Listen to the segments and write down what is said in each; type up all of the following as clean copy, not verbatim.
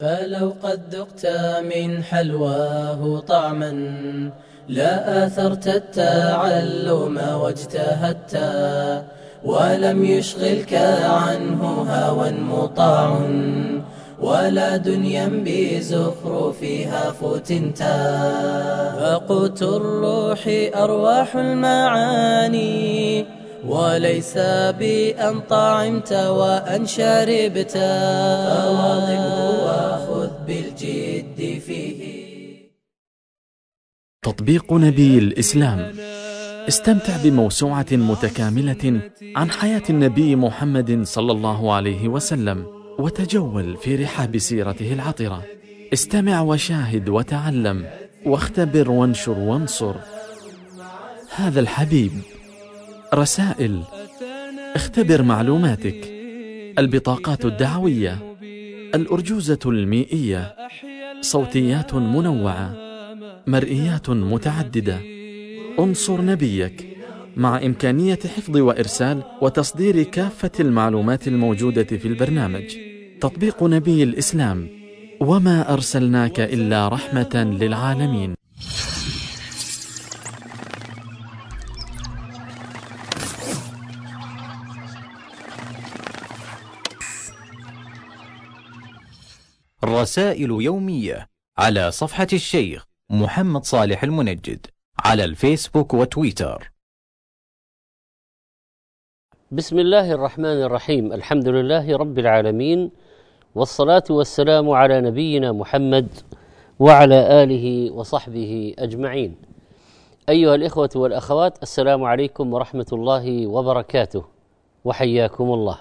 فلو قد ذقت من حلواه طعما لا آثرت التعلم واجتهدت ولم يشغلك عنه هوى مطاع ولا دنيا بزخرفها فتنت. فقوت الروح أرواح المعاني وليس بأن طعمت وأن شربت فواظبه وخذ بالجد فيه. تطبيق نبي الإسلام. استمتع بموسوعة متكاملة عن حياة النبي محمد صلى الله عليه وسلم وتجول في رحاب سيرته العطرة. استمع وشاهد وتعلم واختبر وانشر وانصر. هذا الحبيب. رسائل. اختبر معلوماتك. البطاقات الدعوية. الأرجوزة المائية. صوتيات منوعة. مرئيات متعددة. انصر نبيك مع إمكانية حفظ وإرسال وتصدير كافة المعلومات الموجودة في البرنامج. تطبيق نبي الإسلام. وما أرسلناك إلا رحمة للعالمين. رسائل يومية على صفحة الشيخ محمد صالح المنجد على الفيسبوك وتويتر. بسم الله الرحمن الرحيم. الحمد لله رب العالمين، والصلاة والسلام على نبينا محمد وعلى آله وصحبه أجمعين. أيها الإخوة والأخوات، السلام عليكم ورحمة الله وبركاته، وحياكم الله.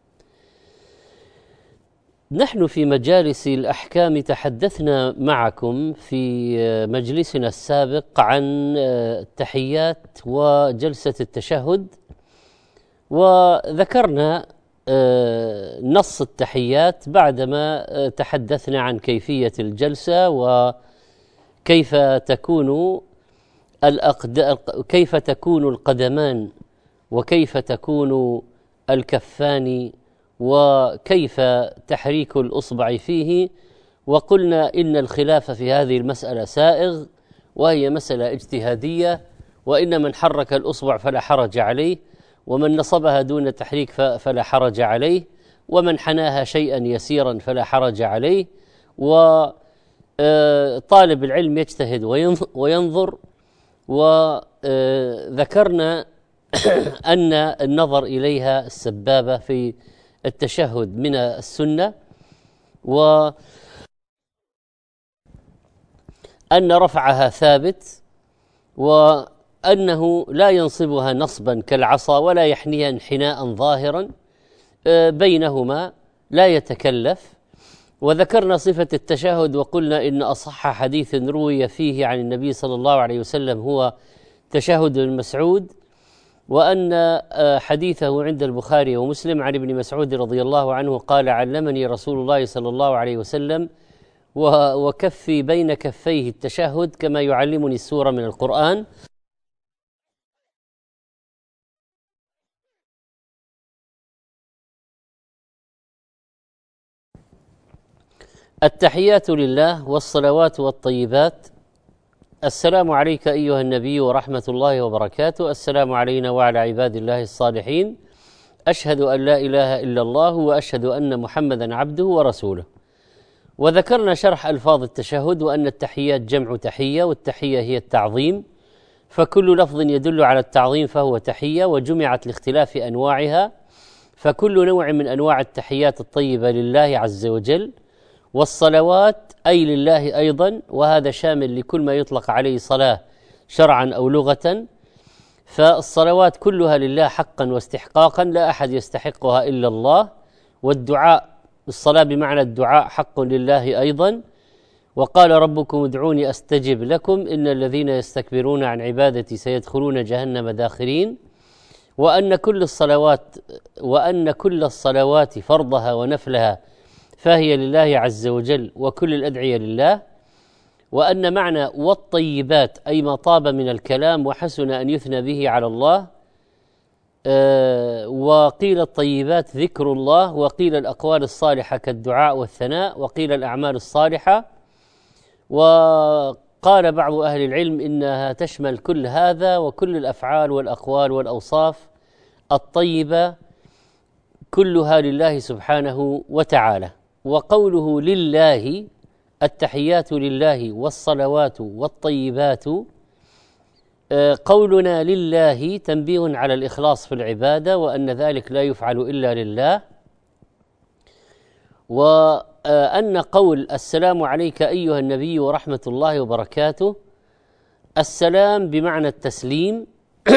نحن في مجالس الأحكام تحدثنا معكم في مجلسنا السابق عن التحيات وجلسة التشهد، وذكرنا نص التحيات بعدما تحدثنا عن كيفية الجلسة وكيف تكون كيف تكون القدمان وكيف تكون الكفان وكيف تحريك الأصبع فيه. وقلنا إن الخلاف في هذه المسألة سائغ، وهي مسألة اجتهادية، وإن من حرك الأصبع فلا حرج عليه، ومن نصبها دون تحريك فلا حرج عليه، ومن حناها شيئا يسيرا فلا حرج عليه. وطالب العلم يجتهد وينظر. وذكرنا أن النظر إليها السبابة في التشهد من السنة، وأن رفعها ثابت، وأنه لا ينصبها نصبا كالعصا ولا يحنيها انحناء ظاهرا، بينهما لا يتكلف. وذكرنا صفة التشهد، وقلنا إن أصح حديث روي فيه عن النبي صلى الله عليه وسلم هو تشهد المسعود، وأن حديثه عند البخاري ومسلم عن ابن مسعود رضي الله عنه قال: علمني رسول الله صلى الله عليه وسلم وكفي بين كفيه التشهد كما يعلمني السورة من القرآن. التحيات لله والصلوات والطيبات. السلام عليك أيها النبي ورحمة الله وبركاته. السلام علينا وعلى عباد الله الصالحين. أشهد أن لا إله إلا الله وأشهد أن محمدا عبده ورسوله. وذكرنا شرح ألفاظ التشهد، وأن التحيات جمع تحية، والتحية هي التعظيم، فكل لفظ يدل على التعظيم فهو تحية، وجمعت لاختلاف أنواعها، فكل نوع من أنواع التحيات الطيبة لله عز وجل. والصلوات أي لله أيضا، وهذا شامل لكل ما يطلق عليه صلاة شرعا أو لغة، فالصلوات كلها لله حقا واستحقاقا، لا أحد يستحقها إلا الله. والدعاء، الصلاة بمعنى الدعاء، حق لله أيضا. وقال ربكم ادعوني أستجب لكم إن الذين يستكبرون عن عبادتي سيدخلون جهنم داخرين. وأن كل الصلوات فرضها ونفلها فهي لله عز وجل، وكل الأدعية لله. وأن معنى والطيبات أي ما طاب من الكلام وحسن أن يثنى به على الله، وقيل الطيبات ذكر الله، وقيل الأقوال الصالحة كالدعاء والثناء، وقيل الأعمال الصالحة. وقال بعض أهل العلم إنها تشمل كل هذا، وكل الأفعال والأقوال والأوصاف الطيبة كلها لله سبحانه وتعالى. وقوله لله التحيات لله والصلوات والطيبات، قولنا لله تنبيه على الإخلاص في العبادة، وأن ذلك لا يفعل إلا لله. وأن قول السلام عليك أيها النبي ورحمة الله وبركاته، السلام بمعنى التسليم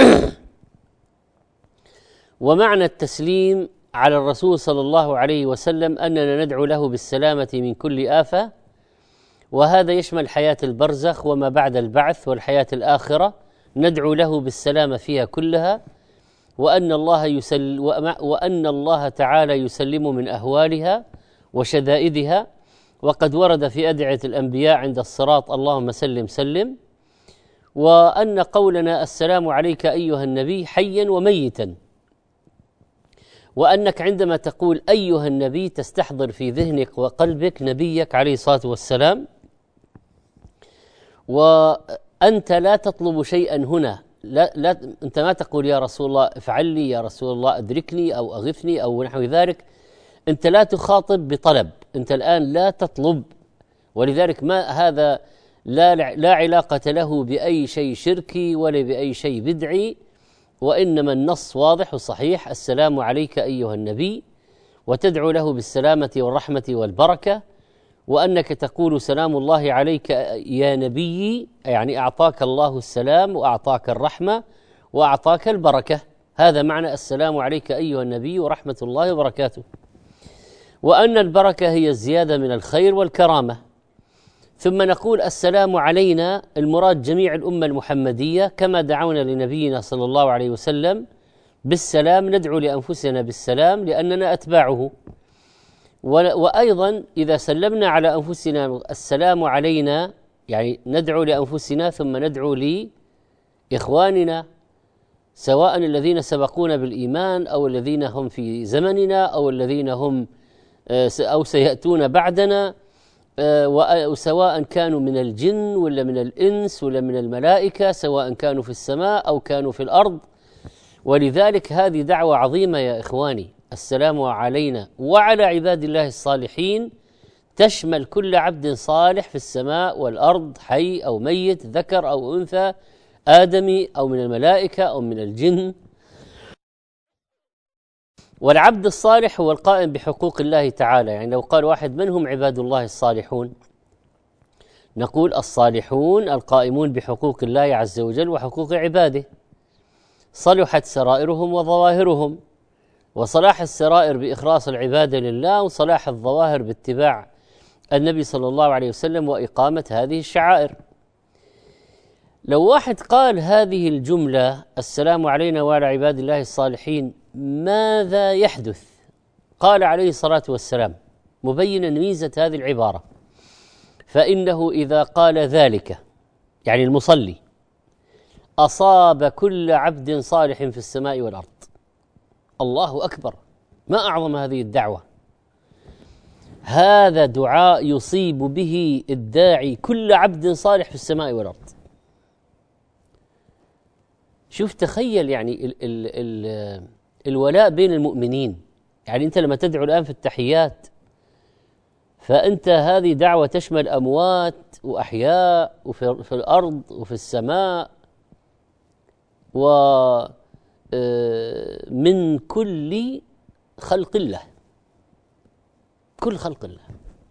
ومعنى التسليم على الرسول صلى الله عليه وسلم أننا ندعو له بالسلامة من كل آفة، وهذا يشمل حياة البرزخ وما بعد البعث والحياة الآخرة، ندعو له بالسلامة فيها كلها، وأن الله تعالى يسلم من أهوالها وشدائدها. وقد ورد في أدعية الأنبياء عند الصراط اللهم سلم سلم. وأن قولنا السلام عليك أيها النبي حيا وميتا، وأنك عندما تقول أيها النبي تستحضر في ذهنك وقلبك نبيك عليه الصلاة والسلام، وأنت لا تطلب شيئا هنا، لا أنت ما تقول يا رسول الله افعل لي، يا رسول الله أدركني أو أغثني أو نحو ذلك. أنت لا تخاطب بطلب، أنت الآن لا تطلب، ولذلك ما هذا لا علاقة له بأي شيء شركي ولا بأي شيء بدعي، وإنما النص واضح وصحيح: السلام عليك أيها النبي، وتدعو له بالسلامة والرحمة والبركة، وأنك تقول سلام الله عليك يا نبي، يعني أعطاك الله السلام وأعطاك الرحمة وأعطاك البركة. هذا معنى السلام عليك أيها النبي ورحمة الله وبركاته. وأن البركة هي الزيادة من الخير والكرامة. ثم نقول السلام علينا، المراد جميع الأمة المحمدية، كما دعونا لنبينا صلى الله عليه وسلم بالسلام ندعو لأنفسنا بالسلام لأننا أتباعه. وأيضا إذا سلمنا على أنفسنا السلام علينا، يعني ندعو لأنفسنا ثم ندعو لإخواننا، سواء الذين سبقونا بالإيمان أو الذين هم في زمننا أو الذين هم أو سيأتون بعدنا، وسواء كانوا من الجن ولا من الإنس ولا من الملائكة، سواء كانوا في السماء أو كانوا في الأرض. ولذلك هذه دعوة عظيمة يا إخواني، السلام علينا وعلى عباد الله الصالحين، تشمل كل عبد صالح في السماء والأرض، حي أو ميت، ذكر أو أنثى، آدمي أو من الملائكة أو من الجن. والعبد الصالح هو القائم بحقوق الله تعالى، يعني لو قال واحد من هم عباد الله الصالحون، نقول الصالحون القائمون بحقوق الله عز وجل وحقوق عباده، صلحت سرائرهم وظواهرهم، وصلاح السرائر بإخلاص العبادة لله، وصلاح الظواهر باتباع النبي صلى الله عليه وسلم وإقامة هذه الشعائر. لو واحد قال هذه الجملة السلام علينا وعلى عباد الله الصالحين، ماذا يحدث؟ قال عليه الصلاة والسلام مبينا ميزة هذه العبارة: فإنه إذا قال ذلك، يعني المصلي، أصاب كل عبد صالح في السماء والأرض. الله أكبر، ما أعظم هذه الدعوة! هذا دعاء يصيب به الداعي كل عبد صالح في السماء والأرض. شوف، تخيل يعني الولاء بين المؤمنين. يعني أنت لما تدعو الآن في التحيات، فأنت هذه دعوة تشمل أموات وأحياء وفي الأرض وفي السماء، ومن كل خلق الله، كل خلق الله.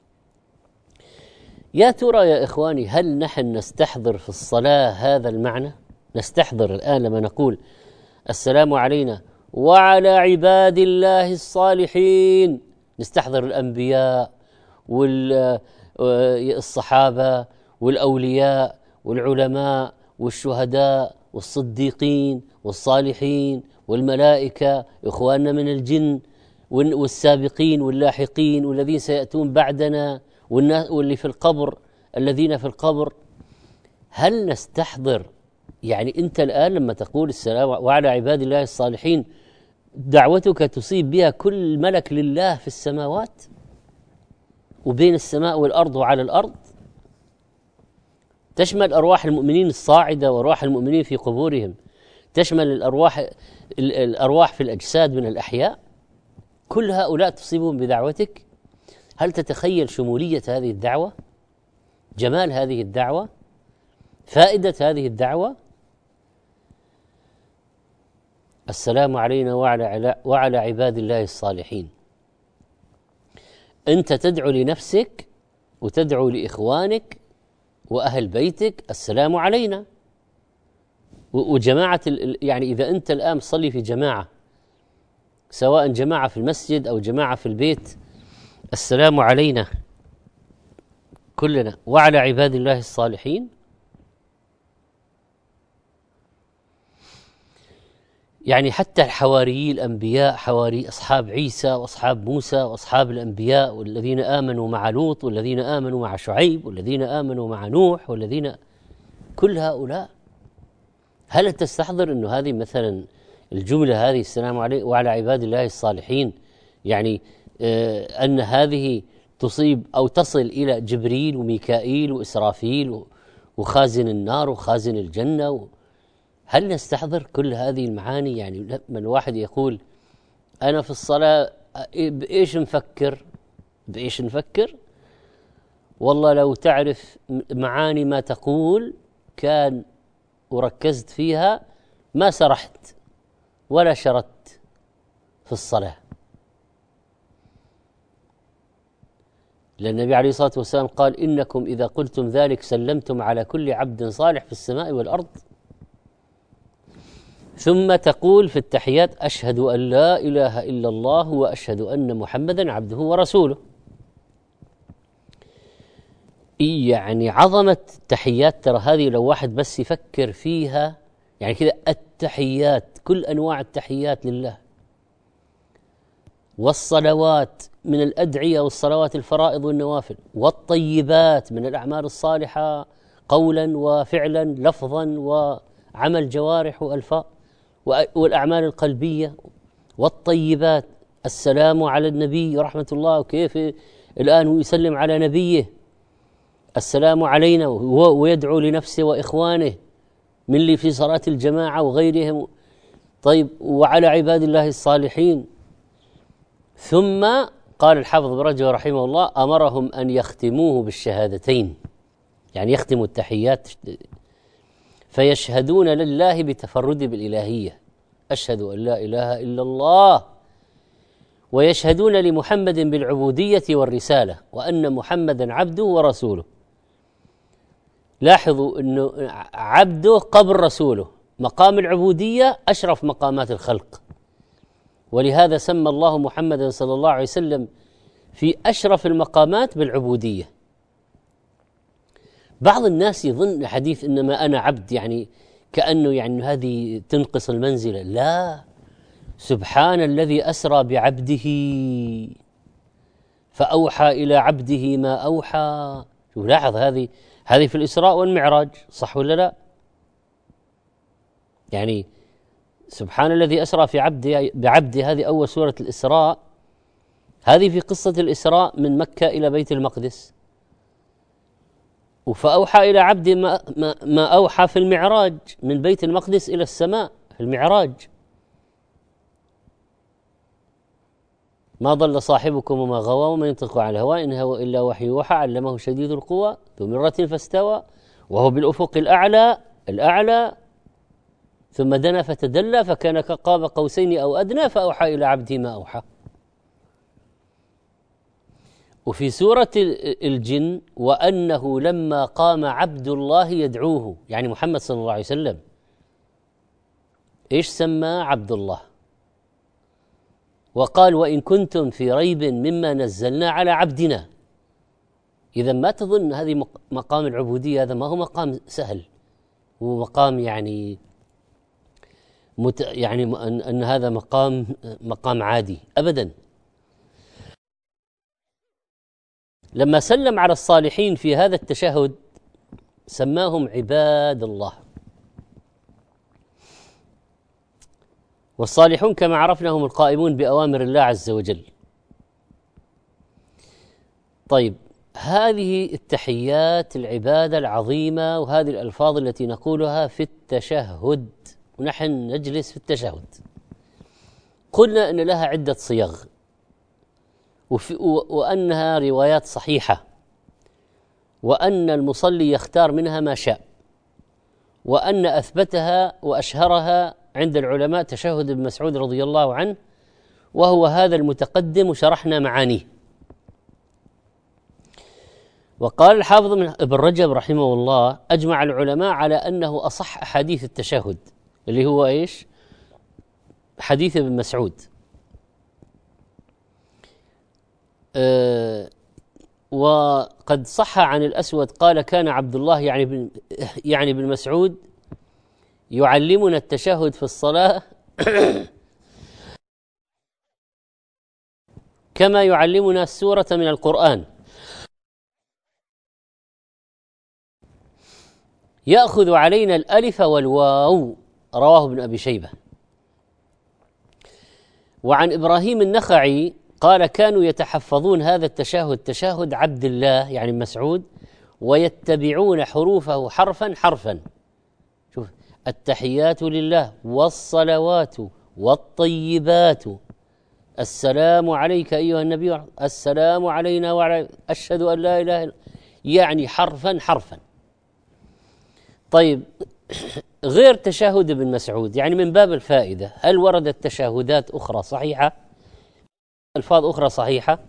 يا ترى يا إخواني، هل نحن نستحضر في الصلاة هذا المعنى؟ نستحضر الآن لما نقول السلام علينا وعلى عباد الله الصالحين، نستحضر الأنبياء والصحابة والأولياء والعلماء والشهداء والصديقين والصالحين والملائكة، إخواننا من الجن والسابقين واللاحقين والذين سيأتون بعدنا واللي في القبر، الذين في القبر. هل نستحضر؟ يعني أنت الآن لما تقول السلام وعلى عباد الله الصالحين، دعوتك تصيب بها كل ملك لله في السماوات وبين السماء والأرض وعلى الأرض، تشمل أرواح المؤمنين الصاعدة وأرواح المؤمنين في قبورهم، تشمل الأرواح في الأجساد من الأحياء، كل هؤلاء تصيبهم بدعوتك. هل تتخيل شمولية هذه الدعوة، جمال هذه الدعوة، فائدة هذه الدعوة؟ السلام علينا وعلى عباد الله الصالحين. أنت تدعو لنفسك وتدعو لإخوانك وأهل بيتك السلام علينا، وجماعة يعني إذا أنت الآن تصلي في جماعة، سواء جماعة في المسجد أو جماعة في البيت، السلام علينا كلنا وعلى عباد الله الصالحين. يعني حتى الحواريين الأنبياء، حواري أصحاب عيسى وأصحاب موسى وأصحاب الأنبياء، والذين آمنوا مع لوط والذين آمنوا مع شعيب والذين آمنوا مع نوح والذين، كل هؤلاء، هل تستحضر أنه هذه مثلا الجملة هذه السلام عليكم وعلى عباد الله الصالحين، يعني أن هذه تصيب أو تصل إلى جبريل وميكائيل وإسرافيل وخازن النار وخازن الجنة؟ هل نستحضر كل هذه المعاني؟ يعني لما الواحد يقول أنا في الصلاة بإيش نفكر؟ والله لو تعرف معاني ما تقول كان وركزت فيها ما سرحت ولا شردت في الصلاة. لأن النبي عليه الصلاة والسلام قال إنكم إذا قلتم ذلك سلمتم على كل عبد صالح في السماء والأرض. ثم تقول في التحيات أشهد أن لا إله إلا الله وأشهد أن محمدا عبده ورسوله. يعني عظمة التحيات، ترى هذه لو واحد بس يفكر فيها، يعني كذا التحيات، كل أنواع التحيات لله، والصلوات من الأدعية والصلوات الفرائض والنوافل، والطيبات من الأعمال الصالحة قولا وفعلا لفظا وعمل جوارح وألفاظ، والأعمال القلبية والطيبات، السلام على النبي ورحمة الله، وكيف الآن يسلم على نبيه السلام علينا ويدعو لنفسه وإخوانه من اللي في صلاة الجماعة وغيرهم. طيب وعلى عباد الله الصالحين. ثم قال الحافظ ابن رجب رحمه الله أمرهم أن يختموه بالشهادتين، يعني يختموا التحيات فيشهدون لله بتفرد بالإلهية، أشهد أن لا إله إلا الله، ويشهدون لمحمد بالعبودية والرسالة وأن محمدا عبده ورسوله. لاحظوا أنه عبده قبل رسوله، مقام العبودية أشرف مقامات الخلق، ولهذا سمى الله محمدا صلى الله عليه وسلم في أشرف المقامات بالعبودية. بعض الناس يظن حديث إنما أنا عبد يعني كأنه يعني هذه تنقص المنزلة، لا، سبحان الذي أسرى بعبده فأوحى إلى عبده ما أوحى. شوف لاحظ، هذه في الإسراء والمعراج، صح ولا لا؟ يعني سبحان الذي أسرى بعبده هذه أول سورة الإسراء، هذه في قصة الإسراء من مكة إلى بيت المقدس، فأوحى إلى عبده ما أوحى في المعراج من بيت المقدس إلى السماء في المعراج. ما ضل صاحبكم وما غوى وما ينطق عن الهوى إن هو إلا وحي يوحى علمه شديد القوى ذو مرة فاستوى وهو بالأفق الأعلى ثم دنا فتدلى فكان كقاب قوسين أو أدنى فأوحى إلى عبده ما أوحى. وفي سورة الجن وأنه لما قام عبد الله يدعوه، يعني محمد صلى الله عليه وسلم، إيش سمى عبد الله؟ وقال وإن كنتم في ريب مما نزلنا على عبدنا. إذا ما تظن هذه مقام العبودية، هذا ما هو مقام سهل، هو مقام يعني أن هذا مقام عادي أبدا. لما سلم على الصالحين في هذا التشهد سماهم عباد الله. والصالحون كما عرفنا هم القائمون بأوامر الله عز وجل. طيب، هذه التحيات العبادة العظيمة وهذه الألفاظ التي نقولها في التشهد ونحن نجلس في التشهد، قلنا أن لها عدة صيغ وأنها روايات صحيحة، وأن المصلي يختار منها ما شاء، وأن أثبتها وأشهرها عند العلماء تشهد ابن مسعود رضي الله عنه، وهو هذا المتقدم وشرحنا معانيه. وقال الحافظ ابن رجب رحمه الله: أجمع العلماء على أنه أصح أحاديث التشهد، اللي هو إيش؟ حديث ابن مسعود. وقد صح عن الأسود قال: كان عبد الله يعني بن مسعود يعلمنا التشهد في الصلاة كما يعلمنا السورة من القرآن، يأخذ علينا الألف والواو. رواه ابن أبي شيبة. وعن إبراهيم النخعي قال: كانوا يتحفظون هذا التشهد، تشهد عبد الله يعني مسعود، ويتبعون حروفه حرفا حرفا. شوف: التحيات لله والصلوات والطيبات، السلام عليك أيها النبي، السلام علينا وعلى، أشهد أن لا إله إلا، يعني حرفا حرفا. طيب، غير تشهد ابن مسعود، يعني من باب الفائدة، هل وردت تشهدات أخرى صحيحة؟ ألفاظ أخرى صحيحة؟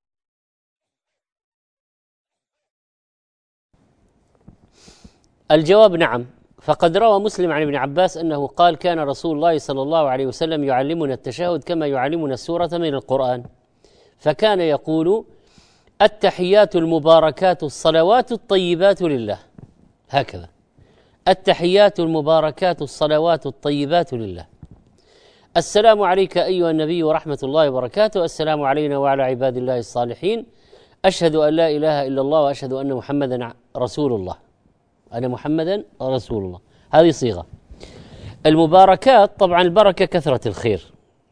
الجواب نعم. فقد روى مسلم عن ابن عباس أنه قال: كان رسول الله صلى الله عليه وسلم يعلمنا التشهد كما يعلمنا السورة من القرآن، فكان يقول: التحيات المباركات الصلوات الطيبات لله، هكذا: التحيات المباركات الصلوات الطيبات لله، السلام عليك أيها النبي ورحمة الله وبركاته، السلام علينا وعلى عباد الله الصالحين، أشهد أن لا إله إلا الله وأشهد أن محمدا رسول الله، أنا محمدا رسول الله. هذه صيغة. المباركات طبعا البركة كثرة الخير،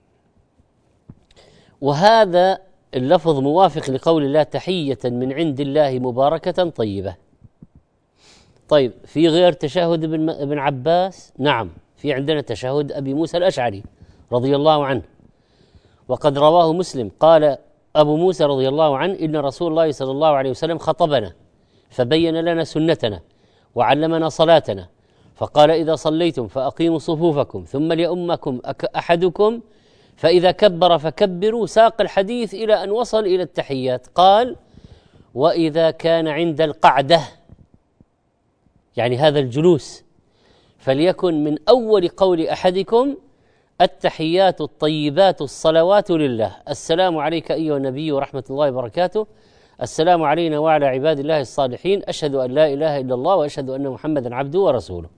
وهذا اللفظ موافق لقول الله: تحية من عند الله مباركة طيبة. طيب، في غير تشهد ابن عباس؟ نعم، في عندنا تشهد أبي موسى الأشعري رضي الله عنه، وقد رواه مسلم. قال أبو موسى رضي الله عنه: إن رسول الله صلى الله عليه وسلم خطبنا فبين لنا سنتنا وعلمنا صلاتنا، فقال: إذا صليتم فأقيموا صفوفكم ثم ليؤمكم أحدكم فإذا كبر فكبروا. ساق الحديث إلى أن وصل إلى التحيات، قال: وإذا كان عند القعدة، يعني هذا الجلوس، فليكن من أول قول أحدكم: التحيات الطيبات الصلوات لله، السلام عليك أيها النبي ورحمة الله وبركاته، السلام علينا وعلى عباد الله الصالحين، أشهد أن لا إله إلا الله وأشهد أن محمدا عبده ورسوله.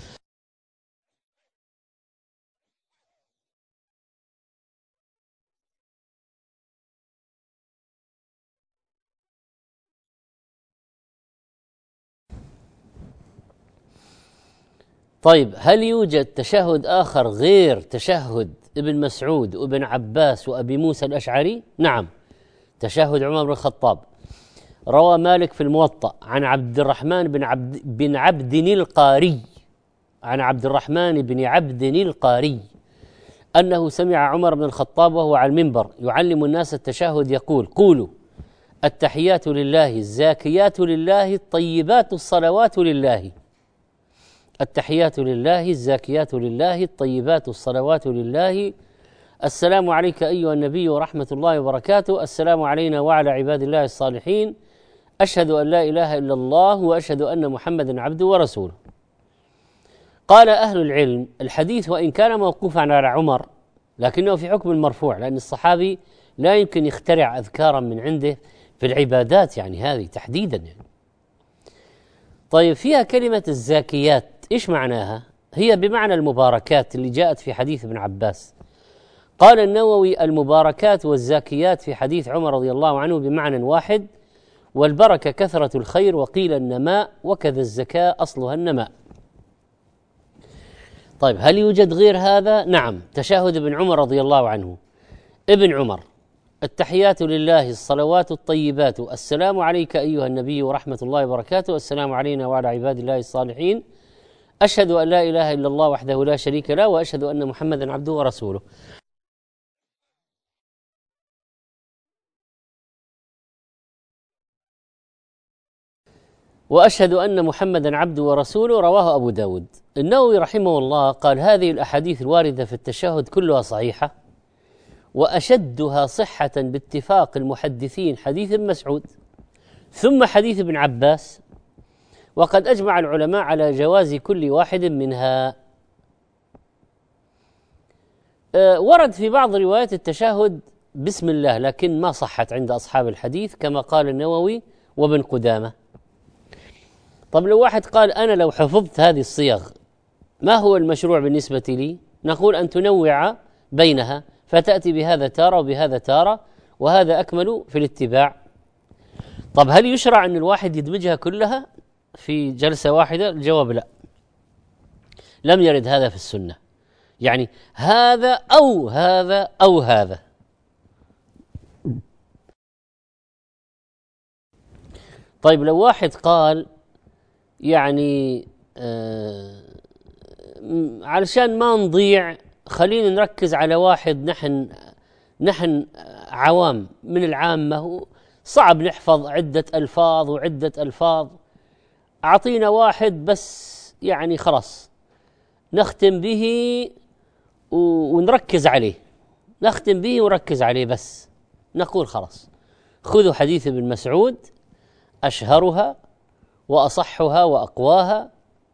طيب، هل يوجد تشهد آخر غير تشهد ابن مسعود وابن عباس وأبي موسى الأشعري؟ نعم، تشهد عمر بن الخطاب. روى مالك في الموطأ عن عبد الرحمن بن عبد القاري، عن عبد الرحمن بن عبد القاري أنه سمع عمر بن الخطاب وهو على المنبر يعلم الناس التشهد يقول: قولوا التحيات لله الزاكيات لله الطيبات الصلوات لله، التحيات لله الزاكيات لله الطيبات الصلوات لله، السلام عليك أيها النبي ورحمة الله وبركاته، السلام علينا وعلى عباد الله الصالحين، أشهد أن لا إله إلا الله وأشهد أن محمدا عبده ورسوله. قال أهل العلم: الحديث وإن كان موقوفا على عمر لكنه في حكم المرفوع، لأن الصحابي لا يمكن يخترع أذكارا من عنده في العبادات، يعني هذه تحديدا يعني. طيب، فيها كلمة الزاكيات، إيش معناها؟ هي بمعنى المباركات اللي جاءت في حديث ابن عباس. قال النووي: المباركات والزاكيات في حديث عمر رضي الله عنه بمعنى واحد، والبركة كثرة الخير، وقيل النماء، وكذا الزكاة أصلها النماء. طيب هل يوجد غير هذا؟ نعم، تشهد ابن عمر رضي الله عنه. ابن عمر: التحيات لله، الصلوات الطيبات، السلام عليك أيها النبي ورحمة الله وبركاته، السلام علينا وعلى عباد الله الصالحين، أشهد أن لا إله إلا الله وحده لا شريك له، وأشهد أن محمدا عبده ورسوله. وأشهد أن محمدا عبده ورسوله، رواه أبو داود. النووي رحمه الله قال: هذه الأحاديث الواردة في التشهد كلها صحيحة، وأشدها صحة باتفاق المحدثين حديث ابن مسعود، ثم حديث ابن عباس، وقد أجمع العلماء على جواز كل واحد منها. ورد في بعض روايات التشهد بسم الله، لكن ما صحت عند أصحاب الحديث كما قال النووي وابن قدامة. طب لو واحد قال: أنا لو حفظت هذه الصيغ ما هو المشروع بالنسبة لي؟ نقول أن تنوع بينها، فتأتي بهذا تارة وبهذا تارة، وهذا أكمل في الاتباع. طب هل يشرع أن الواحد يدمجها كلها في جلسة واحدة؟ الجواب لا، لم يرد هذا في السنة، يعني هذا أو هذا أو هذا. طيب لو واحد قال يعني علشان ما نضيع خلينا نركز على واحد، نحن عوام من العامة، صعب نحفظ عدة ألفاظ وعدة ألفاظ، أعطينا واحد بس يعني خلاص نختم به ونركز عليه، نختم به ونركز عليه بس. نقول خلاص خذوا حديث ابن مسعود، أشهرها وأصحها وأقواها،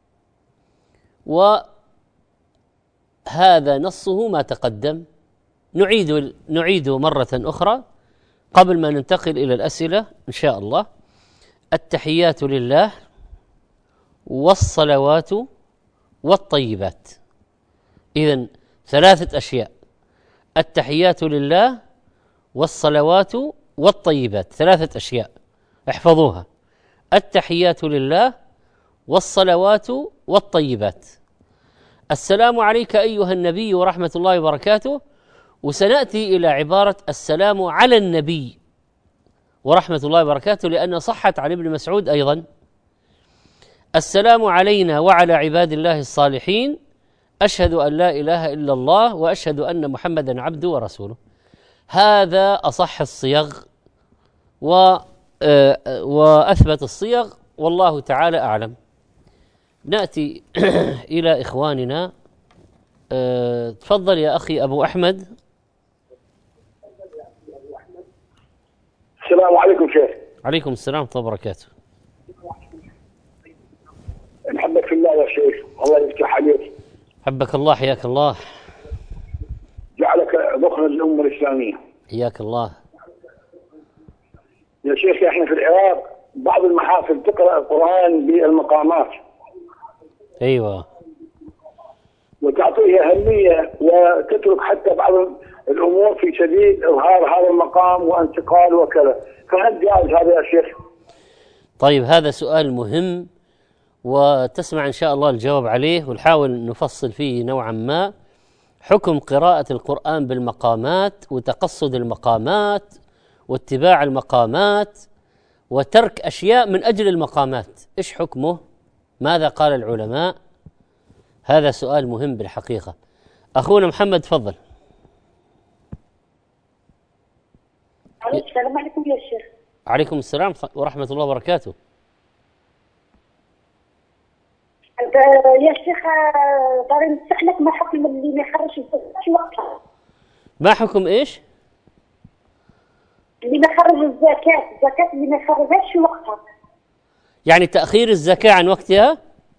وهذا نصه ما تقدم. نعيد مرة أخرى قبل ما ننتقل إلى الأسئلة إن شاء الله. التحيات لله والصلوات والطيبات، إذن 3 أشياء: التحيات لله والصلوات والطيبات، 3 أشياء احفظوها: التحيات لله والصلوات والطيبات. السلام عليك أيها النبي ورحمة الله وبركاته، وسنأتي إلى عبارة السلام على النبي ورحمة الله وبركاته، لأن صحت عن ابن مسعود أيضا: السلام علينا وعلى عباد الله الصالحين، أشهد أن لا إله إلا الله وأشهد أن محمدا عبده ورسوله. هذا أصح الصيغ وأثبت الصيغ، والله تعالى أعلم. نأتي إلى إخواننا. تفضل يا أخي أبو أحمد. السلام عليكم شيخ. عليكم السلام ورحمة الله وبركاته. نحبك في الله يا شيخ، الله يفتح عليك. حبك الله، حياك الله، جعلك ذخرا للأمة الإسلامية. حياك الله. يا شيخ احنا في العراق بعض المحافل تقرأ القرآن بالمقامات. أيوة. وتعطيه أهمية وتترك حتى بعض الأمور في سبيل إظهار هذا المقام وانتقال وكذا، فهل جائز هذا يا شيخ؟ طيب هذا سؤال مهم، وتسمع إن شاء الله الجواب عليه، ونحاول نفصل فيه نوعا ما. حكم قراءة القرآن بالمقامات وتقصد المقامات واتباع المقامات وترك أشياء من أجل المقامات، إيش حكمه؟ ماذا قال العلماء؟ هذا سؤال مهم بالحقيقة. أخونا محمد تفضل. السلام عليكم يا شيخ. عليكم السلام ورحمة الله وبركاته. يا شيخ داري نسألك ما حكم اللي ما يخرج الزكاة في وقتها؟ ما حكم إيش؟ اللي ما يخرج الزكاة اللي ما يخرجهاش في وقتها، يعني تأخير الزكاة عن وقتها؟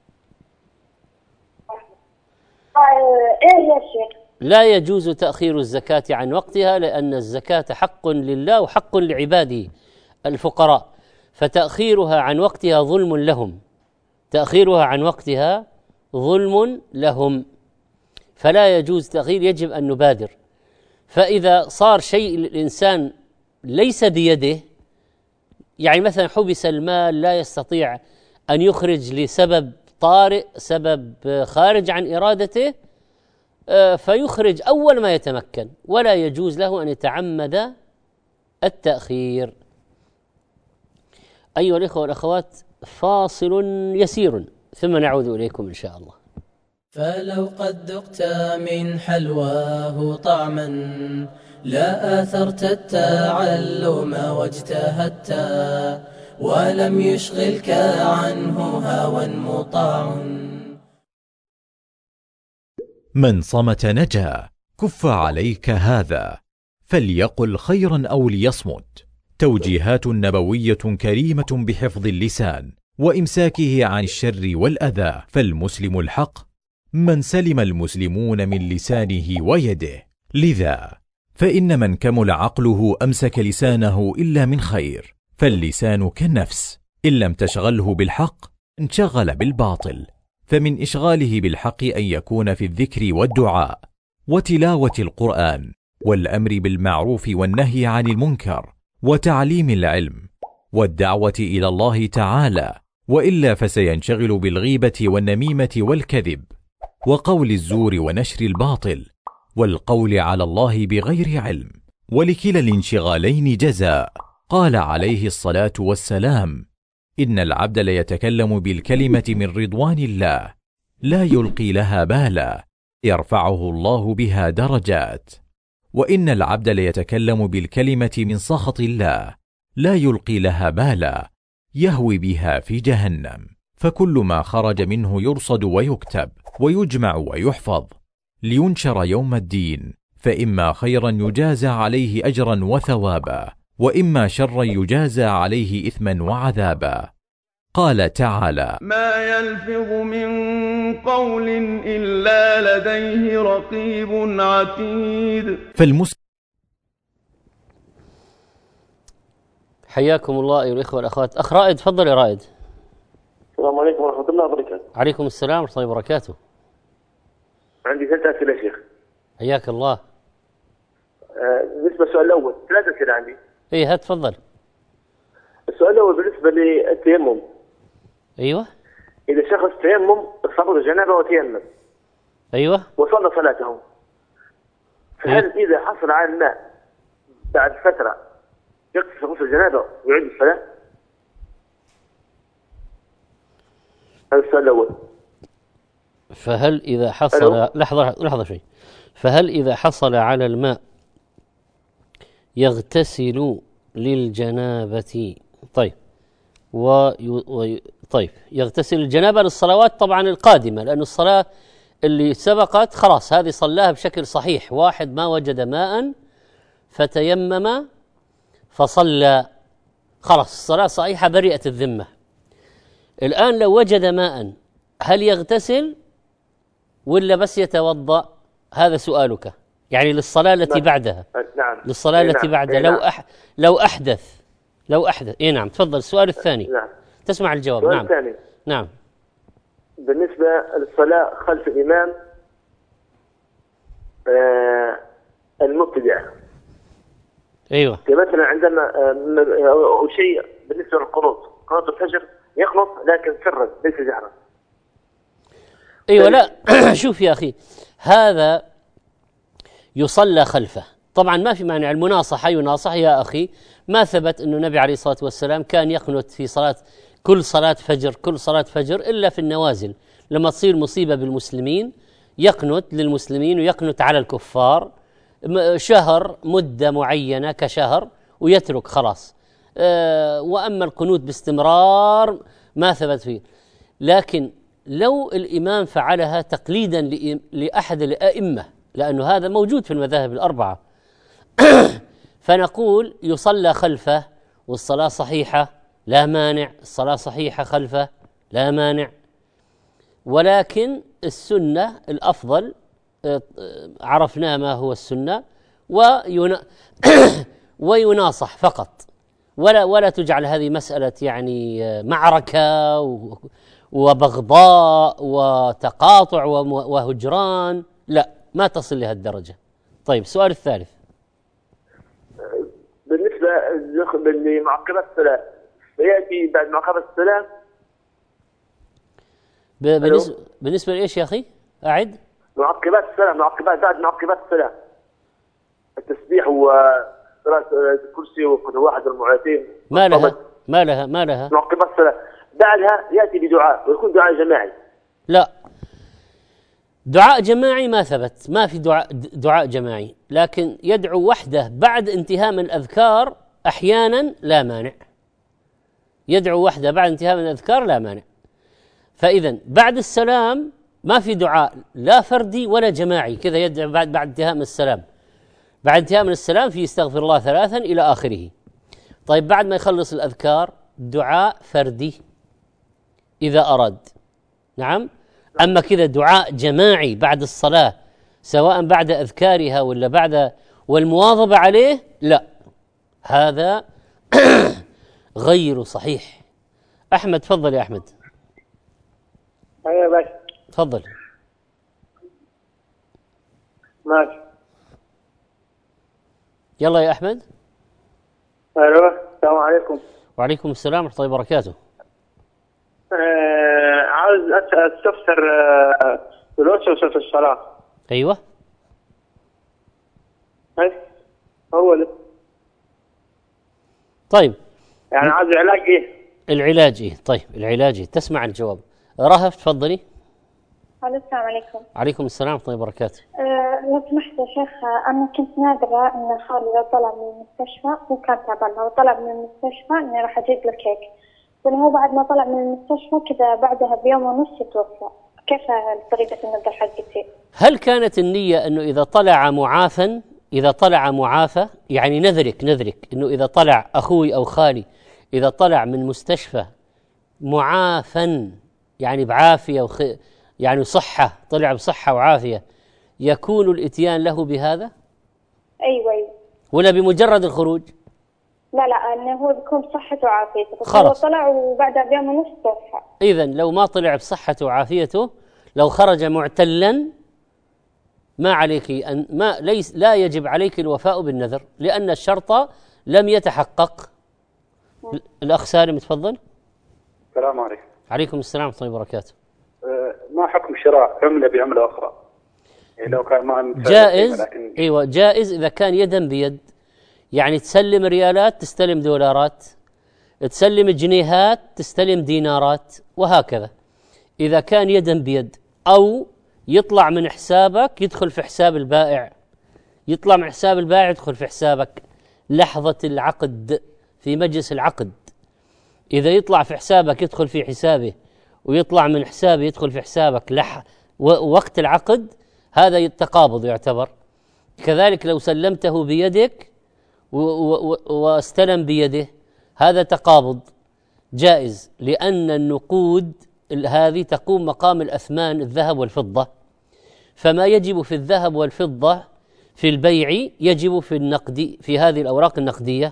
إيه يا شيخ؟ لا يجوز تأخير الزكاة عن وقتها، لأن الزكاة حق لله وحق لعباده الفقراء، فتأخيرها عن وقتها ظلم لهم، تأخيرها عن وقتها ظلم لهم، فلا يجوز تأخير، يجب أن نبادر. فإذا صار شيء الإنسان ليس بيده، يعني مثلا حبس المال لا يستطيع أن يخرج لسبب طارئ، سبب خارج عن إرادته، فيخرج أول ما يتمكن، ولا يجوز له أن يتعمد التأخير. أيها الإخوة والأخوات، فاصل يسير ثم نعود إليكم إن شاء الله. فلو قد ذقت من حلواه طعما لا آثرت التعلم واجتهدت ولم يشغلك عنه هوى مطاع. من صمت نجا. كف عليك هذا، فليقل خيرا أو ليصمت. توجيهات نبوية كريمة بحفظ اللسان وإمساكه عن الشر والأذى. فالمسلم الحق من سلم المسلمون من لسانه ويده. لذا فإن من كمل عقله أمسك لسانه إلا من خير. فاللسان كالنفس، إن لم تشغله بالحق انشغل بالباطل. فمن إشغاله بالحق أن يكون في الذكر والدعاء وتلاوة القرآن والأمر بالمعروف والنهي عن المنكر وتعليم العلم والدعوة إلى الله تعالى، وإلا فسينشغل بالغيبة والنميمة والكذب وقول الزور ونشر الباطل والقول على الله بغير علم. ولكلا الانشغالين جزاء. قال عليه الصلاة والسلام: إن العبد ليتكلم بالكلمة من رضوان الله لا يلقي لها بالا يرفعه الله بها درجات، وإن العبد ليتكلم بالكلمة من سخط الله لا يلقي لها بالا يهوي بها في جهنم. فكل ما خرج منه يرصد ويكتب ويجمع ويحفظ لينشر يوم الدين، فإما خيرا يجازى عليه أجرا وثوابا، وإما شرا يجازى عليه إثما وعذابا. قال تعالى: ما يلفظ من قول إلا لديه رقيب عتيد. حياكم الله أيها الإخوة والأخوات. أخ رائد، تفضل يا رائد. السلام عليكم ورحمة الله وبركاته. عليكم السلام ورحمة الله وبركاته. عندي 3 أسئلة يا شيخ. حياك الله. بالنسبة للسؤال الأول 3 أسئلة عندي. إيه، هات تفضل. السؤال الأول بالنسبة للتيمم. أيوة. إذا شخص تيمم صلى الجنابة وتيمم. أيوة. وصلى صلاته، فهل إذا حصل على الماء بعد فترة يغتسل غسل الجنابة ويعيد الصلاة؟ هذا السؤال الأول. فهل إذا حصل لحظة شيء. فهل إذا حصل على الماء يغتسل للجنابة؟ طيب. طيب، يغتسل الجنابة للصلوات طبعا القادمة، لأن الصلاة اللي سبقت خلاص هذه صلاها بشكل صحيح. واحد ما وجد ماء فتيمم فصلى، خلاص الصلاة صحيحة بريئة الذمة. الآن لو وجد ماء هل يغتسل ولا بس يتوضأ؟ هذا سؤالك، يعني للصلاة التي بعدها. نعم. للصلاة التي بعدها. لو أحدث. إيه نعم، تفضل. السؤال الثاني. نعم. تسمع الجواب. السؤال نعم. الثاني. نعم. بالنسبة للصلاة خلف الإمام المبتدع. أيوة. مثلا عندما أو شيء بالنسبة للقنوط، قنوط الفجر يقنط لكن سرا ليس جهرا. أيوة. لا شوف يا أخي، هذا يصلى خلفه طبعا، ما في مانع. المناصحة يناصح يا أخي. ما ثبت أن النبي عليه الصلاة والسلام كان يقنت في كل صلاة فجر إلا في النوازل، لما تصير مصيبة بالمسلمين يقنت للمسلمين ويقنت على الكفار شهر، مدة معينة كشهر، ويترك خلاص. وأما القنوت باستمرار ما ثبت فيه. لكن لو الإمام فعلها تقليدا لأحد الأئمة، لأنه هذا موجود في المذاهب الأربعة، فنقول يصلى خلفه والصلاة صحيحة لا مانع، الصلاة صحيحة خلفه لا مانع. ولكن السنة الأفضل عرفنا ما هو السنة، ويناصح فقط، ولا تجعل هذه مسألة يعني معركة وبغضاء وتقاطع وهجران، لا، ما تصل لهالدرجة. طيب، السؤال الثالث. بالنسبة لمعقبات الصلاة، فيأتي بعد معقبات الصلاة بالنسبة لإيش يا أخي؟ أعد. معقبات الصلاة، بعد معقبات الصلاة، التسبيح وقراءة الكرسي وقل واحد المعيتين. ما لها معقبات الصلاة بعدها يأتي بدعاء ويكون دعاء جماعي. لا، دعاء جماعي ما ثبت، ما في دعاء جماعي، لكن يدعو وحده بعد انتهاء من الأذكار أحيانا لا مانع، يدعو وحده بعد انتهاء من الأذكار لا مانع. فإذا بعد السلام ما في دعاء لا فردي ولا جماعي، كذا يدعو بعد انتهاء من السلام. بعد انتهاء من السلام في يستغفر الله 3 إلى آخره. طيب بعد ما يخلص الأذكار دعاء فردي إذا أراد، نعم. أما كذا دعاء جماعي بعد الصلاة سواء بعد أذكارها ولا بعد والمواظبة عليه، لا، هذا غير صحيح. أحمد تفضل يا أحمد. أيوة بس تفضل. ماشي. يلا يا أحمد. أيوة، السلام عليكم. وعليكم السلام ورحمة الله وبركاته. عاوز استفسر الوسوسة في الصلاة. أيوة. هو ده. طيب. يعني عاوز علاج إيه؟ العلاج إيه؟ طيب العلاج إيه؟ تسمع الجواب. رهف تفضلي. السلام عليكم. عليكم السلام ورحمة الله وبركاته. لو سمحت يا شيخ، أنا كنت نادرة إن خالي لو طلع من المستشفى، هو كان تعبان، لو طلع من المستشفى إني راح أجيب له كيك، هو بعد ما طلع من المستشفى كذا بعدها بيوم ونص يتوفى. كيف طريقة النذر حقتي؟ هل كانت النية إنه إذا طلع معافى، يعني نذرك إنه إذا طلع أخوي أو خالي إذا طلع من مستشفى معافى يعني بعافية يعني صحة، طلع بصحة وعافية، يكون الإتيان له بهذا؟ أيوة. ولا بمجرد الخروج؟ لا أنه هو بيكون بصحته وعافيته، خلاص. هو طلع وبعدها بيوم ونص توفى. إذن لو ما طلع بصحته وعافيته، لو خرج معتلا ما عليك لا يجب عليك الوفاء بالنذر، لأن الشرط لم يتحقق. الأخ سالم تفضل. السلام عليكم. عليكم السلام ورحمة الله وبركاته. ما حكم شراء عملة بعملة أخرى؟ يعني لو كان ما جائز. أيوة جائز إذا كان يدا بيد، يعني تسلم ريالات تستلم دولارات، تسلم جنيهات تستلم دينارات، وهكذا. إذا كان يدا بيد، أو يطلع من حسابك يدخل في حساب البائع، يطلع من حساب البائع يدخل في حسابك لحظة العقد في مجلس العقد. إذا يطلع في حسابك يدخل في حسابه، ويطلع من حسابه يدخل في حسابك وقت العقد، هذا التقابض يعتبر. كذلك لو سلمته بيدك واستلم بيده، هذا تقابض جائز، لأن النقود هذه تقوم مقام الأثمان الذهب والفضة، فما يجب في الذهب والفضة في البيع يجب في النقد، في هذه الأوراق النقدية،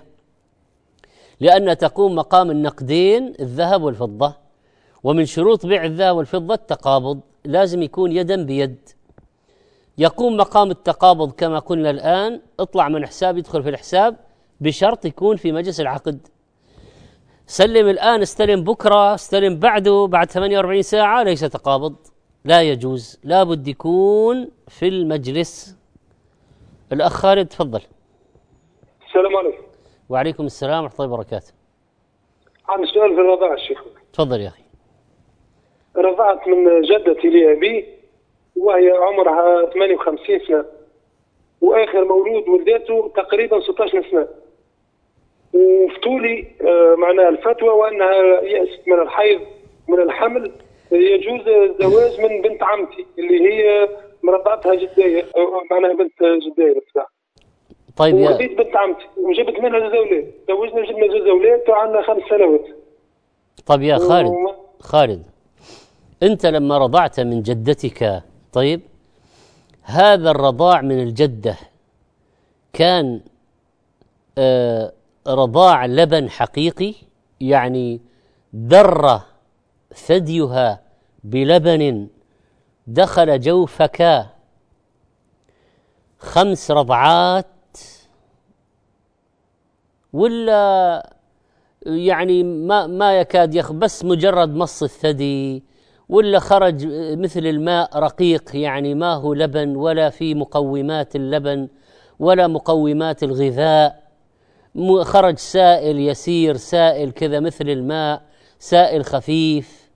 لأن تقوم مقام النقدين الذهب والفضة. ومن شروط بيع الذهب والفضة التقابض، لازم يكون يدا بيد. يقوم مقام التقابض كما قلنا الآن، اطلع من حساب يدخل في الحساب، بشرط يكون في مجلس العقد. سلم الآن استلم بكرة استلم بعده بعد 48 ساعة، ليس تقابض، لا يجوز، لا بد يكون في المجلس. الأخ خالد تفضل. السلام عليكم. وعليكم السلام ورحمة الله وبركاته. عندي سؤال في الرضاعة الشيخ. تفضل يا أخي. رضعت من جدتي لأبي وهي عمرها 58 سنة، وآخر مولود ولدته تقريبا 16 سنة، وفتولي معناها الفتوى وأنها يأست من الحيض من الحمل، يجوز الزواج من بنت عمتي اللي هي مرضعتها جداية، معناها بنت جداية بتاع. طيب يا وخذيت بنت عمتي وجبت منها جوز أولاد، زوجنا جبنا جوز أولاد وعندنا 5 سنوات. طيب يا خالد أنت لما رضعت من جدتك، طيب هذا الرضاع من الجدة كان رضاع لبن حقيقي، يعني در ثديها بلبن دخل جوفك 5 رضعات، ولا يعني ما يكاد بس مجرد مص الثدي ولا خرج مثل الماء رقيق، يعني ما هو لبن ولا في مقومات اللبن ولا مقومات الغذاء، خرج سائل يسير، سائل كذا مثل الماء، سائل خفيف.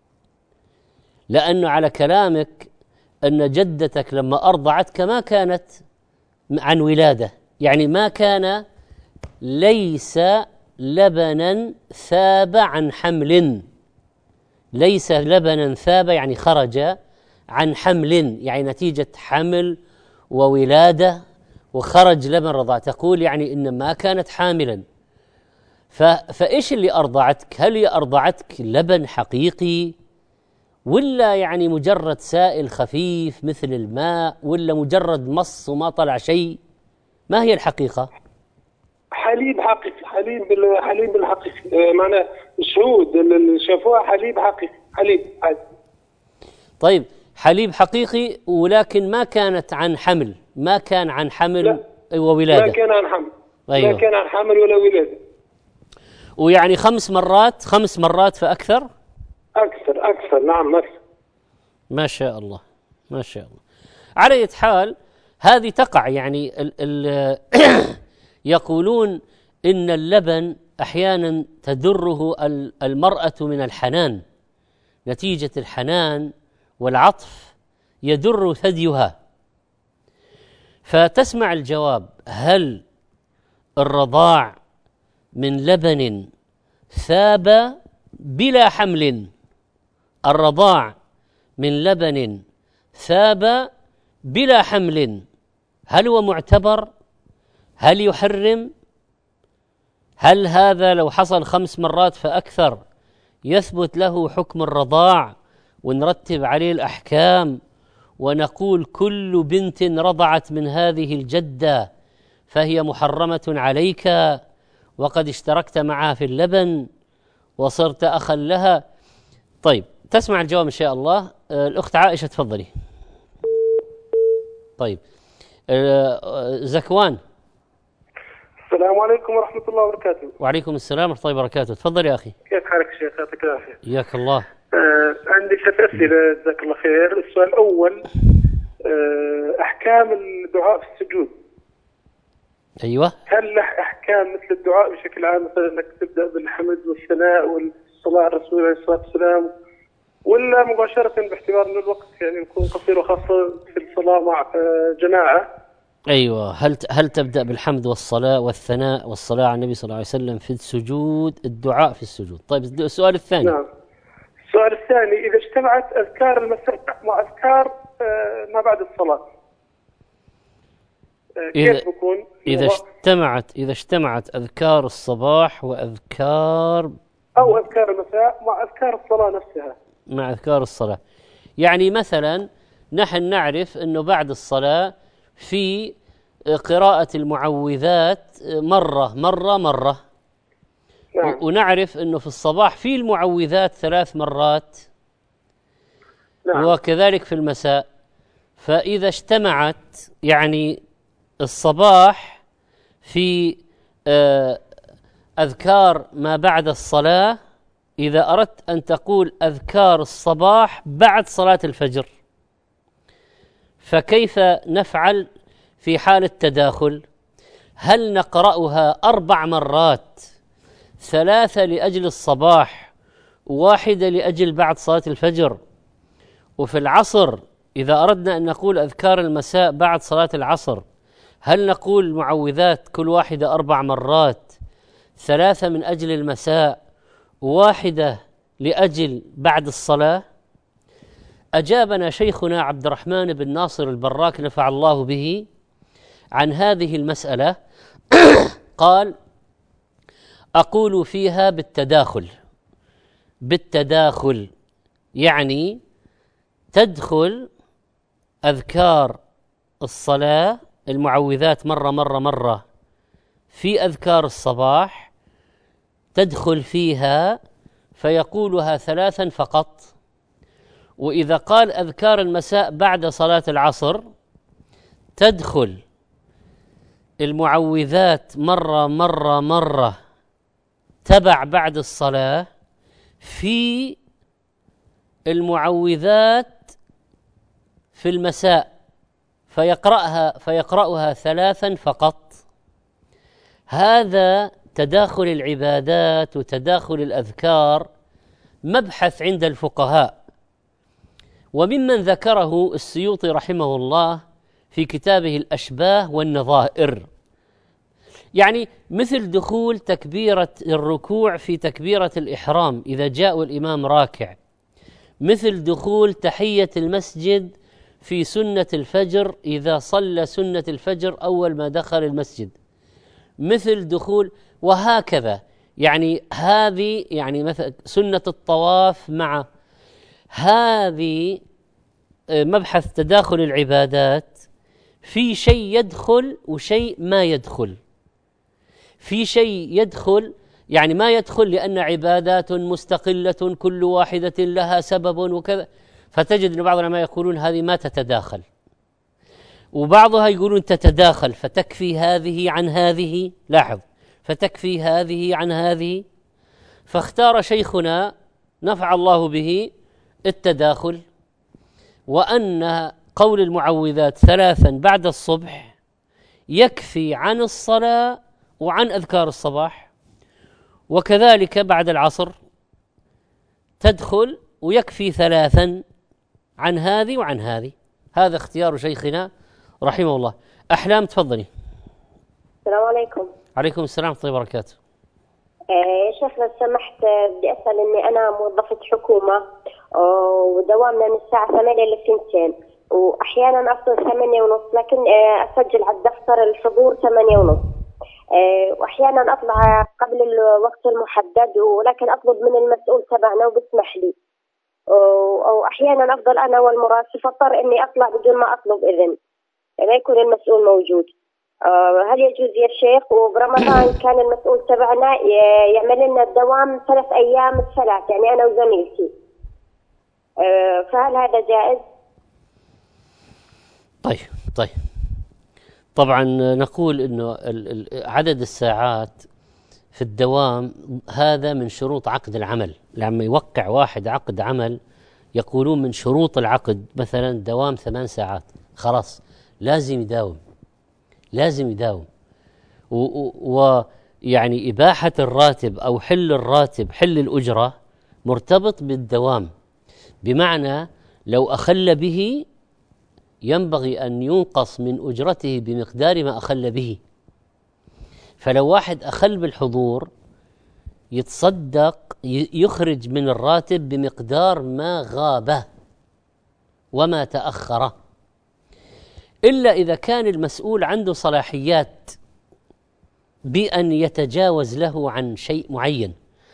لأنه على كلامك أن جدتك لما أرضعتك ما كانت عن ولادة، يعني ما كان، ليس لبنا ثاب عن حمل، ليس لبنا ثاب يعني خرج عن حمل، يعني نتيجة حمل وولادة وخرج لبن رضاع، تقول يعني إن ما كانت حاملا. فإيش اللي أرضعتك؟ هل هي أرضعتك لبن حقيقي ولا يعني مجرد سائل خفيف مثل الماء ولا مجرد مص وما طلع شيء؟ ما هي الحقيقة؟ حليب حقيقي، حليب بالحقيقي، معناه الشهود اللي شافوها حليب حقيقي، حليب عادي. طيب حليب حقيقي ولكن ما كانت عن حمل، ما كان عن حمل وولادة. ما كان عن حمل. أيوة. ما كان عن حمل ولا ولادة. ويعني 5 مرات فأكثر؟ أكثر نعم أكثر. ما شاء الله ما شاء الله. على أي حال هذه تقع، يعني يقولون إن اللبن أحيانا تدره المرأة من الحنان، نتيجة الحنان والعطف يدر ثديها. فتسمع الجواب: هل الرضاع من لبن ثاب بلا حمل، الرضاع من لبن ثاب بلا حمل، هل هو معتبر؟ هل يحرم؟ هل هذا لو حصل 5 مرات فأكثر يثبت له حكم الرضاع ونرتب عليه الأحكام ونقول كل بنت رضعت من هذه الجدة فهي محرمة عليك وقد اشتركت معها في اللبن وصرت أخا لها؟ طيب تسمع الجواب إن شاء الله. الأخت عائشة تفضلي. طيب زكوان. السلام عليكم ورحمة الله وبركاته. وعليكم السلام ورحمة الله وبركاته. تفضل يا أخي. كيف حالك شيخ؟ يعطيك العافية. حياك الله. عندي 3 أسئلة جزاك الله خير. السؤال الأول أحكام الدعاء في السجود. أيوة. هل له أحكام مثل الدعاء بشكل عام، مثلا أنك تبدأ بالحمد والثناء والصلاة على الرسول عليه الصلاة والسلام، ولا مباشرة باعتبار أن الوقت يعني يكون قصير وخاصة في الصلاة مع جماعة؟ أيوة. هل تبدأ بالحمد والصلاة والثناء والصلاة على النبي صلى الله عليه وسلم في السجود، الدعاء في السجود؟ طيب السؤال الثاني. نعم. السؤال الثاني: إذا اجتمعت أذكار المساء مع أذكار ما بعد الصلاة كيف بكون؟ إذا اجتمعت أذكار الصباح وأذكار أو أذكار المساء مع أذكار الصلاة نفسها. مع أذكار الصلاة، يعني مثلا نحن نعرف أنه بعد الصلاة في قراءة المعوذات مرة. نعم. ونعرف أنه في الصباح في المعوذات 3 مرات. نعم. وكذلك في المساء. فإذا اجتمعت يعني الصباح في أذكار ما بعد الصلاة، إذا أردت أن تقول أذكار الصباح بعد صلاة الفجر، فكيف نفعل في حال التداخل؟ هل نقرأها 4 مرات، 3 لأجل الصباح و1 لأجل بعد صلاة الفجر؟ وفي العصر إذا أردنا أن نقول أذكار المساء بعد صلاة العصر، هل نقول معوذات كل واحدة 4 مرات، 3 من أجل المساء و1 لأجل بعد الصلاة؟ أجابنا شيخنا عبد الرحمن بن ناصر البراك نفع الله به عن هذه المسألة قال: أقول فيها بالتداخل، يعني تدخل أذكار الصلاة المعوذات مرة في أذكار الصباح، تدخل فيها فيقولها 3 فقط. وإذا قال أذكار المساء بعد صلاة العصر، تدخل المعوذات مرة تبع بعد الصلاة في المعوذات في المساء فيقرأها 3 فقط. هذا تداخل العبادات وتداخل الأذكار مبحث عند الفقهاء، وممن ذكره السيوطي رحمه الله في كتابه الأشباه والنظائر، يعني مثل دخول تكبيرة الركوع في تكبيرة الإحرام إذا جاء الإمام راكع، مثل دخول تحية المسجد في سنة الفجر إذا صلى سنة الفجر أول ما دخل المسجد، مثل دخول، وهكذا. يعني هذه يعني مثلا سنة الطواف مع هذه مبحث تداخل العبادات، في شيء يدخل وشيء ما يدخل. في شيء يدخل يعني ما يدخل لأن عبادات مستقلة كل واحدة لها سبب وكذا، فتجد أن بعض العلماء يقولون هذه ما تتداخل، وبعضها يقولون تتداخل فتكفي هذه عن هذه، لاحظ، فتكفي هذه عن هذه. فاختار شيخنا نفع الله به التداخل، وأن قول المعوذات 3 بعد الصبح يكفي عن الصلاة وعن أذكار الصباح، وكذلك بعد العصر تدخل ويكفي 3 عن هذه وعن هذه. هذا اختيار شيخنا رحمه الله. أحلام تفضلي. السلام عليكم. عليكم السلام ورحمة الله وبركاته. يا شيخ لو سمحت بدي أسأل إني أنا موظفة حكومة ودوامنا من الساعة 8 ل 2، وأحيانا أفطر 8:30، لكن أسجل على الدفتر الحضور 8:30، وأحيانا أطلع قبل الوقت المحدد، ولكن أطلب من المسؤول تبعنا وبسمح لي، أو أحيانا أفضل أنا والمرافق فاضطر إني أطلع بدون ما أطلب إذن، ما يكون المسؤول موجود. هل يجوز يا شيخ؟ وبرمضان كان المسؤول تبعنا يعمل لنا الدوام 3 أيام الثلاث، يعني أنا وزميلتي، فهل هذا جائز؟ طيب طبعا نقول إنه عدد الساعات في الدوام هذا من شروط عقد العمل. لما يوقع واحد عقد عمل يقولون من شروط العقد مثلا دوام 8 ساعات، خلاص لازم يداوم. ويعني إباحة الراتب أو حل الراتب، حل الأجرة مرتبط بالدوام، بمعنى لو أخل به ينبغي أن ينقص من أجرته بمقدار ما أخل به. فلو واحد أخل بالحضور يتصدق، يخرج من الراتب بمقدار ما غاب وما تأخر، إلا إذا كان المسؤول عنده صلاحيات بأن يتجاوز له عن شيء معين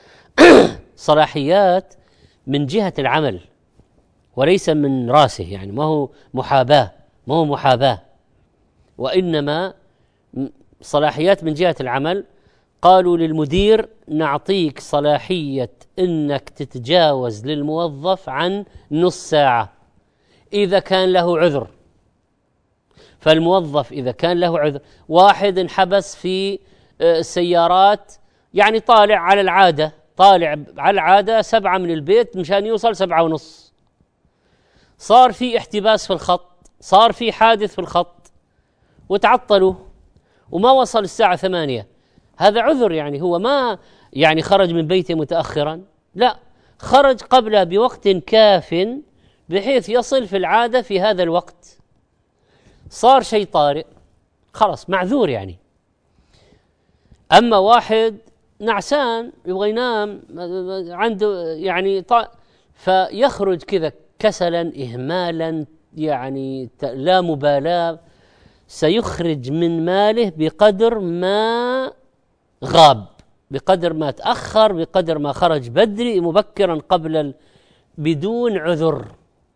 صلاحيات من جهة العمل وليس من راسه، يعني ما هو محاباة، وإنما صلاحيات من جهة العمل. قالوا للمدير نعطيك صلاحية إنك تتجاوز للموظف عن نص ساعة إذا كان له عذر. فالموظف إذا كان له عذر، واحد انحبس في السيارات، يعني طالع على العادة 7 من البيت مشان يوصل 7:30، صار في احتباس في الخط، صار في حادث في الخط وتعطلوا وما وصل الساعة 8، هذا عذر. يعني هو ما يعني خرج من بيته متأخرا، لا، خرج قبله بوقت كاف بحيث يصل في العادة في هذا الوقت، صار شيء طارئ خلاص معذور يعني. أما واحد نعسان يبغى ينام عنده يعني فيخرج كذا كسلا إهمالا، يعني لا مبالاة، سيخرج من ماله بقدر ما غاب، بقدر ما تأخر، بقدر ما خرج بدري مبكرا قبل بدون عذر.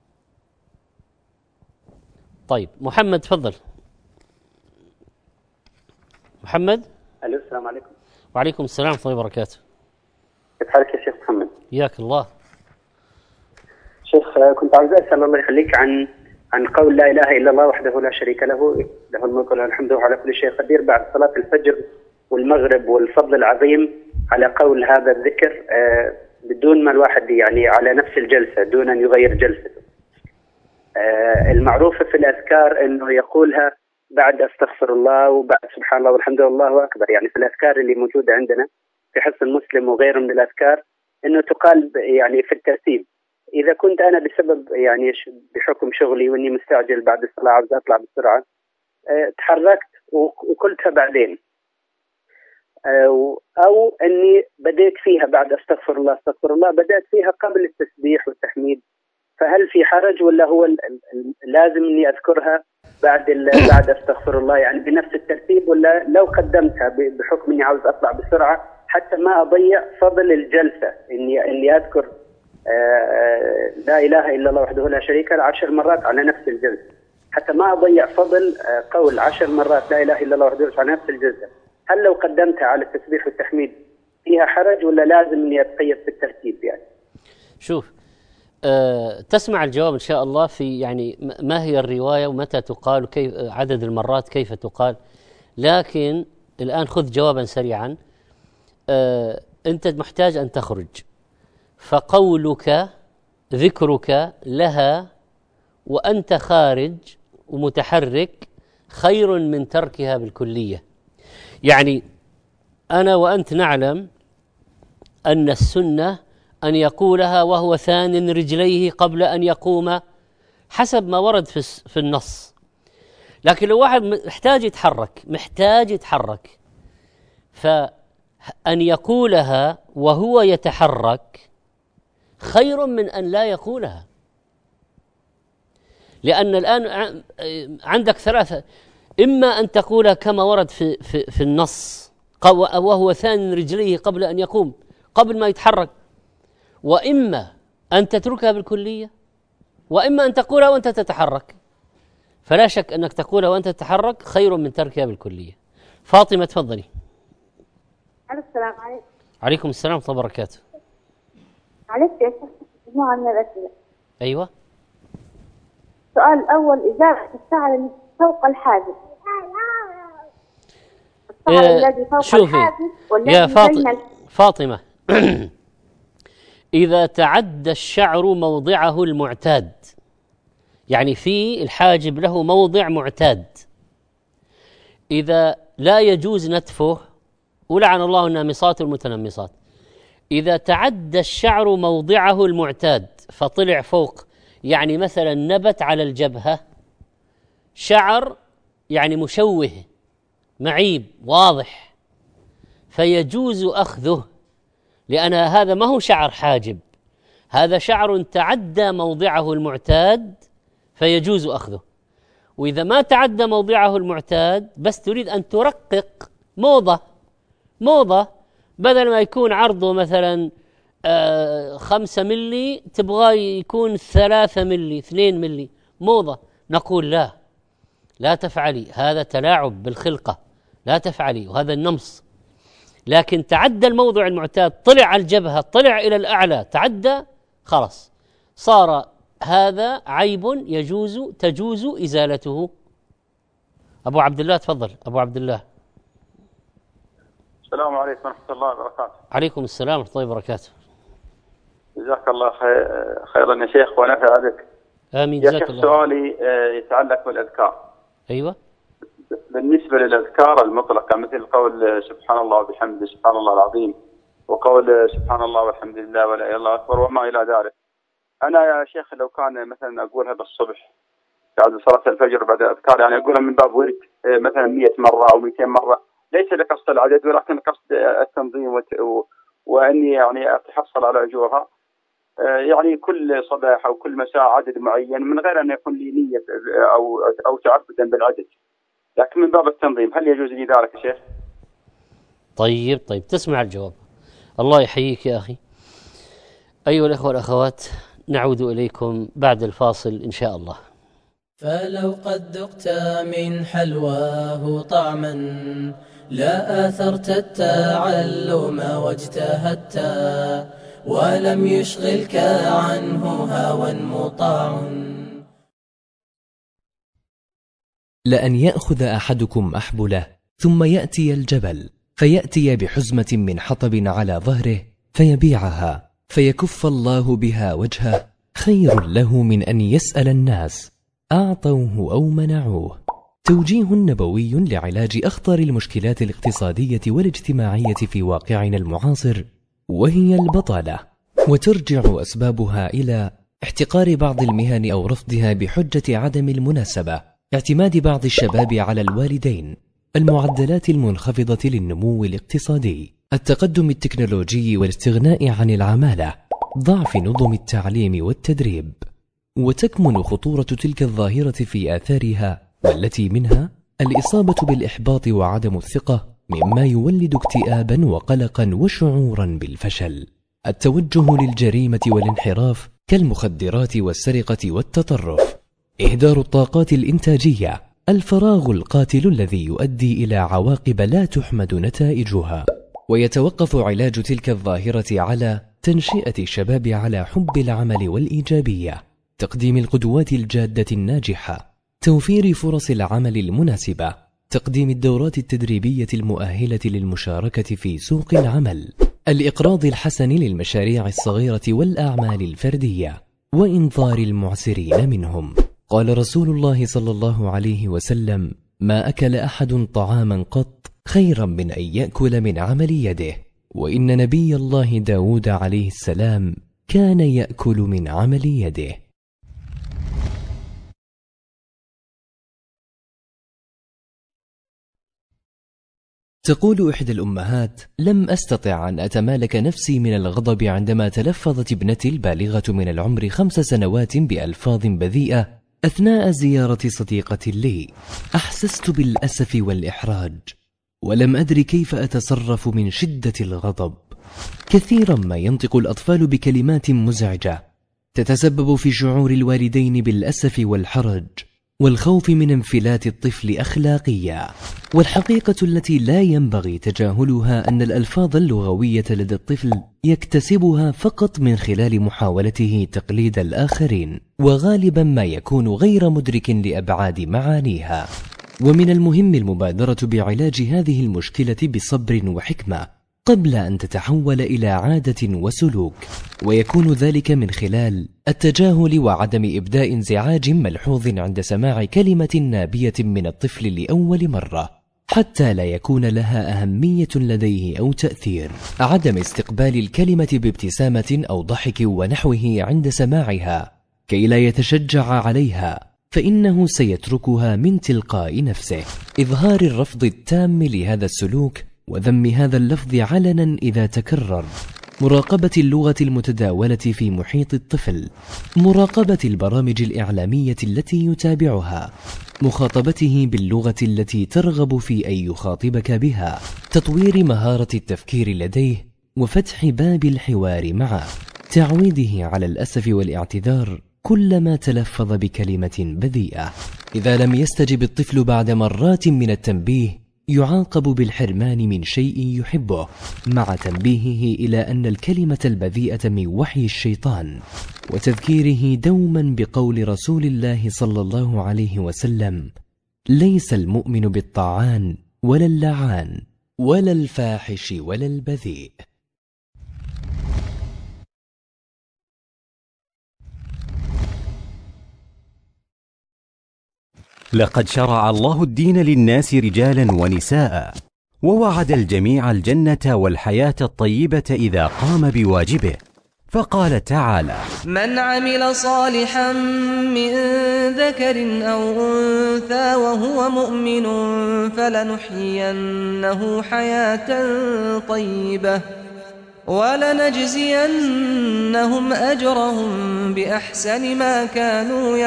طيب محمد تفضل. محمد. الو السلام عليكم. وعليكم السلام ورحمة الله وبركاته. كيف حالك يا شيخ محمد؟ حياك الله. شيخ كنت عاوز اسال الله يخليك عن قول لا اله الا الله وحده لا شريك له الملك وله الحمد وعلى كل شيء قدير بعد صلاه الفجر والمغرب، والفضل العظيم على قول هذا الذكر بدون ما الواحد يعني على نفس الجلسة دون أن يغير جلسته. المعروفة في الأذكار أنه يقولها بعد أستغفر الله وبعد سبحان الله والحمد لله والله أكبر، يعني في الأذكار اللي موجودة عندنا في حصن مسلم وغيره من الأذكار أنه تقال يعني في الترتيب. إذا كنت أنا بسبب يعني بحكم شغلي وإني مستعجل بعد الصلاة عاوز أطلع بسرعة تحركت وقلتها بعدين، أو أني بديت فيها بعد أستغفر الله بدأت فيها قبل التسبيح والتحميد، فهل في حرج ولا هو لازم أني أذكرها بعد أستغفر الله يعني بنفس الترتيب، ولا لو قدمتها بحكم أني عاوز أطلع بسرعة حتى ما أضيع فضل الجلسة إني أذكر لا إله إلا الله وحده لا شريك له 10 مرات على نفس الجلسة، حتى ما أضيع فضل قول 10 مرات لا إله إلا الله وحده على نفس الجلسة، هل لو قدمتها على التسبيح والتحميد فيها حرج ولا لازم إني أتقيد بالترتيب يعني؟ شوف، تسمع الجواب إن شاء الله في يعني ما هي الرواية ومتى تقال وكيف عدد المرات كيف تقال، لكن الآن خذ جوابا سريعا. أنت محتاج أن تخرج، فقولك ذكرك لها وأنت خارج ومتحرك خير من تركها بالكلية. يعني أنا وأنت نعلم أن السنة أن يقولها وهو ثان رجليه قبل أن يقوم حسب ما ورد في النص، لكن لو واحد محتاج يتحرك فأن يقولها وهو يتحرك خير من أن لا يقولها، لأن الآن عندك ثلاثة: إما أن تقولها كما ورد في النص وهو ثان رجليه قبل أن يقوم قبل ما يتحرك، وإما أن تتركها بالكلية، وإما أن تقولها وأنت تتحرك. فلا شك أنك تقولها وأنت تتحرك خير من تركها بالكلية. فاطمة تفضلي. السلام عليكم. عليكم السلام ورحمة الله وبركاته. معلش يا شيخ مجموعة من الأسئلة. أيوة. السؤال الأول: إزالة الشعر فوق الحاجب. الذي فوق شوفي يا فاطمة إذا تعدى الشعر موضعه المعتاد، يعني في الحاجب له موضع معتاد، إذا لا يجوز نتفه، ولعن الله النامصات والمتنمصات، إذا تعدى الشعر موضعه المعتاد فطلع فوق، يعني مثلا نبت على الجبهة شعر يعني مشوه معيب واضح، فيجوز أخذه، لأن هذا ما هو شعر حاجب، هذا شعر تعدى موضعه المعتاد فيجوز أخذه. وإذا ما تعدى موضعه المعتاد بس تريد أن ترقق موضة بدل ما يكون عرضه مثلا 5 ملي تبغى يكون 3 ملي 2 ملي موضة، نقول لا تفعلي، هذا تلاعب بالخلقة، لا تفعلي، وهذا النمص. لكن تعدى الموضع المعتاد، طلع على الجبهة، طلع إلى الأعلى، تعدى، خلاص صار هذا عيب تجوز إزالته. أبو عبد الله تفضل. أبو عبد الله. السلام عليكم ورحمة الله وبركاته. عليكم السلام ورحمة الله وبركاته. جزاك الله خيرا يا شيخ ونفع بك. آمين. يا شيخ سؤالي يتعلق بالأذكار. أيوة. بالنسبة للأذكار المطلقة مثل قول سبحان الله وبحمده سبحان الله العظيم، وقول سبحان الله والحمد لله ولا إله إلا الله أكبر وما إلى ذلك، أنا يا شيخ لو كان مثلا أقولها بالصبح بعد صلاة الفجر بعد الأذكار، يعني أقولها من باب ورد مثلا 100 مرة أو 200 مرة، ليس لقصد العدد ولكن قصد التنظيم وأني يعني أتحصل على أجورها، يعني كل صباح أو كل مساء عدد معين من غير أن يكون لي نية أو تعبدا بالعدد، لكن من باب التنظيم. هل يجوز لي ذلك يا شيخ؟ طيب تسمع الجواب. الله يحييك يا أخي. أيها الأخوة والأخوات، نعود إليكم بعد الفاصل إن شاء الله. فلو قد ذقت من حلواه طعما لا آثرت التعلم واجتهدت ولم يشغلك عنه هوى مطاع. لأن يأخذ أحدكم أحبله ثم يأتي الجبل فيأتي بحزمة من حطب على ظهره فيبيعها فيكف الله بها وجهه خير له من أن يسأل الناس أعطوه أو منعوه. توجيه نبوي لعلاج أخطر المشكلات الاقتصادية والاجتماعية في واقعنا المعاصر، وهي البطالة، وترجع أسبابها إلى احتقار بعض المهن أو رفضها بحجة عدم المناسبة، اعتماد بعض الشباب على الوالدين، المعدلات المنخفضة للنمو الاقتصادي، التقدم التكنولوجي والاستغناء عن العمالة، ضعف نظم التعليم والتدريب. وتكمن خطورة تلك الظاهرة في آثارها، والتي منها الإصابة بالإحباط وعدم الثقة، مما يولد اكتئابا وقلقا وشعورا بالفشل، التوجه للجريمة والانحراف كالمخدرات والسرقة والتطرف، إهدار الطاقات الإنتاجية، الفراغ القاتل الذي يؤدي إلى عواقب لا تحمد نتائجها. ويتوقف علاج تلك الظاهرة على تنشئة الشباب على حب العمل والإيجابية، تقديم القدوات الجادة الناجحة، توفير فرص العمل المناسبة، تقديم الدورات التدريبية المؤهلة للمشاركة في سوق العمل، الإقراض الحسن للمشاريع الصغيرة والأعمال الفردية، وإنظار المعسرين منهم. قال رسول الله صلى الله عليه وسلم: ما أكل أحد طعاما قط خيرا من أن يأكل من عمل يده. وإن نبي الله داود عليه السلام كان يأكل من عمل يده. تقول إحدى الأمهات: لم أستطع أن أتمالك نفسي من الغضب عندما تلفظت ابنتي البالغة من العمر 5 سنوات بألفاظ بذيئة أثناء زيارة صديقة لي. أحسست بالأسف والإحراج، ولم أدري كيف أتصرف من شدة الغضب. كثيرا ما ينطق الأطفال بكلمات مزعجة تتسبب في شعور الوالدين بالأسف والحرج والخوف من انفلات الطفل أخلاقيا. والحقيقة التي لا ينبغي تجاهلها أن الألفاظ اللغوية لدى الطفل يكتسبها فقط من خلال محاولته تقليد الآخرين، وغالبا ما يكون غير مدرك لأبعاد معانيها. ومن المهم المبادرة بعلاج هذه المشكلة بصبر وحكمة قبل أن تتحول إلى عادة وسلوك، ويكون ذلك من خلال التجاهل وعدم إبداء انزعاج ملحوظ عند سماع كلمة نابية من الطفل لأول مرة حتى لا يكون لها أهمية لديه أو تأثير، عدم استقبال الكلمة بابتسامة أو ضحك ونحوه عند سماعها كي لا يتشجع عليها، فإنه سيتركها من تلقاء نفسه، إظهار الرفض التام لهذا السلوك وذم هذا اللفظ علنا إذا تكرر، مراقبة اللغة المتداولة في محيط الطفل، مراقبة البرامج الإعلامية التي يتابعها، مخاطبته باللغة التي ترغب في أن يخاطبك بها، تطوير مهارة التفكير لديه وفتح باب الحوار معه، تعويده على الأسف والاعتذار كلما تلفظ بكلمة بذيئة. إذا لم يستجب الطفل بعد مرات من التنبيه يعاقب بالحرمان من شيء يحبه، مع تنبيهه إلى أن الكلمة البذيئة من وحي الشيطان، وتذكيره دوما بقول رسول الله صلى الله عليه وسلم: ليس المؤمن بالطاعان ولا اللعان ولا الفاحش ولا البذيء. لقد شرع الله الدين للناس رجالا ونساء، ووعد الجميع الجنة والحياة الطيبة إذا قام بواجبه، فقال تعالى: من عمل صالحا من ذكر أو أنثى وهو مؤمن فلنحيينه حياة طيبة ولنجزينهم أجرهم بأحسن ما كانوا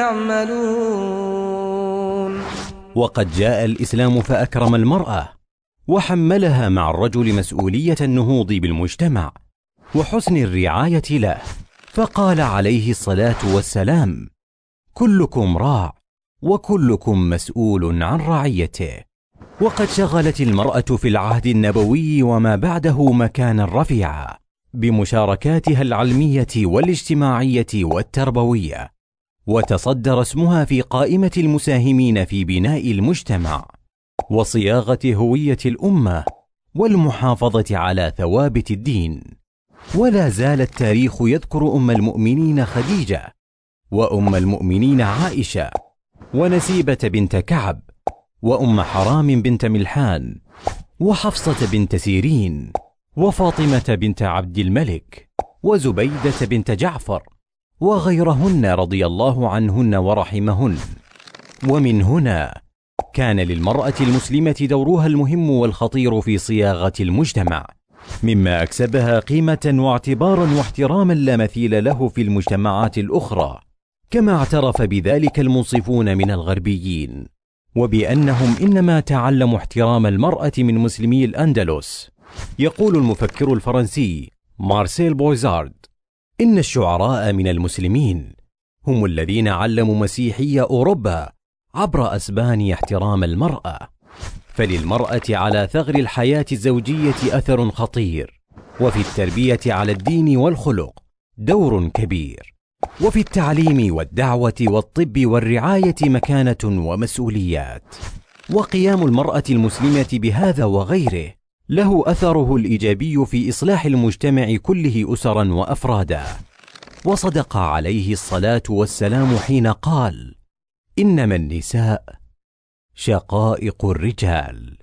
يعملون. وقد جاء الإسلام فأكرم المرأة وحملها مع الرجل مسؤولية النهوض بالمجتمع وحسن الرعاية له، فقال عليه الصلاة والسلام: كلكم راع وكلكم مسؤول عن رعيته. وقد شغلت المرأة في العهد النبوي وما بعده مكانا رفيعا بمشاركاتها العلمية والاجتماعية والتربوية، وتصدر اسمها في قائمة المساهمين في بناء المجتمع وصياغة هوية الأمة والمحافظة على ثوابت الدين. ولا زال التاريخ يذكر أم المؤمنين خديجة، وأم المؤمنين عائشة، ونسيبة بنت كعب، وأم حرام بنت ملحان، وحفصة بنت سيرين، وفاطمة بنت عبد الملك، وزبيدة بنت جعفر، وغيرهن رضي الله عنهن ورحمهن. ومن هنا كان للمرأة المسلمة دورها المهم والخطير في صياغة المجتمع، مما أكسبها قيمة واعتبارا واحتراما لا مثيل له في المجتمعات الأخرى، كما اعترف بذلك المنصفون من الغربيين، وبأنهم إنما تعلموا احترام المرأة من مسلمي الأندلس. يقول المفكر الفرنسي مارسيل بويزارد: إن الشعراء من المسلمين هم الذين علموا مسيحي أوروبا عبر أسبانيا احترام المرأة، فللمرأة على ثغر الحياة الزوجية أثر خطير، وفي التربية على الدين والخلق دور كبير، وفي التعليم والدعوة والطب والرعاية مكانة ومسؤوليات. وقيام المرأة المسلمة بهذا وغيره له أثره الإيجابي في إصلاح المجتمع كله أسرا وأفرادا. وصدق عليه الصلاة والسلام حين قال: إنما النساء شقائق الرجال.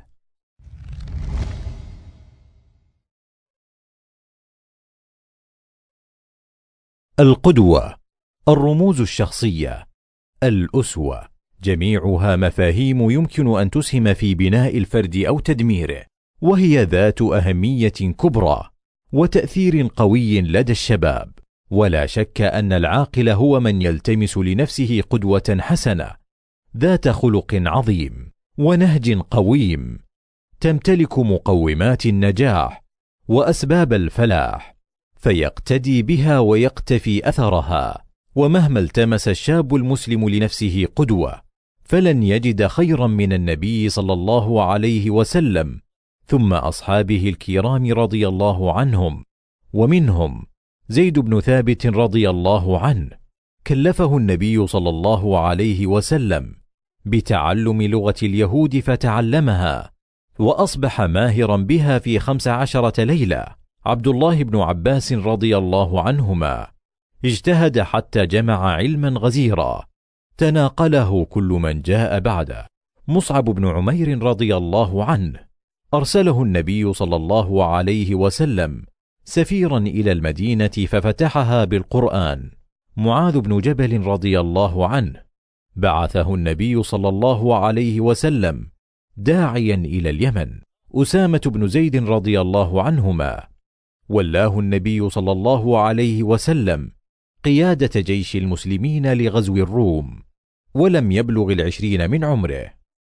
القدوة، الرموز الشخصية، الأسوة، جميعها مفاهيم يمكن أن تسهم في بناء الفرد أو تدميره، وهي ذات أهمية كبرى وتأثير قوي لدى الشباب. ولا شك أن العاقل هو من يلتمس لنفسه قدوة حسنة ذات خلق عظيم ونهج قويم، تمتلك مقومات النجاح وأسباب الفلاح، فيقتدي بها ويقتفي أثرها. ومهما التمس الشاب المسلم لنفسه قدوة فلن يجد خيرا من النبي صلى الله عليه وسلم، ثم أصحابه الكرام رضي الله عنهم، ومنهم زيد بن ثابت رضي الله عنه، كلفه النبي صلى الله عليه وسلم بتعلم لغة اليهود فتعلمها، وأصبح ماهرا بها في 15 ليلة. عبد الله بن عباس رضي الله عنهما اجتهد حتى جمع علما غزيرا تناقله كل من جاء بعده. مصعب بن عمير رضي الله عنه أرسله النبي صلى الله عليه وسلم سفيرا إلى المدينة ففتحها بالقرآن. معاذ بن جبل رضي الله عنه بعثه النبي صلى الله عليه وسلم داعيا إلى اليمن. أسامة بن زيد رضي الله عنهما ولاه النبي صلى الله عليه وسلم قيادة جيش المسلمين لغزو الروم، ولم يبلغ 20 من عمره.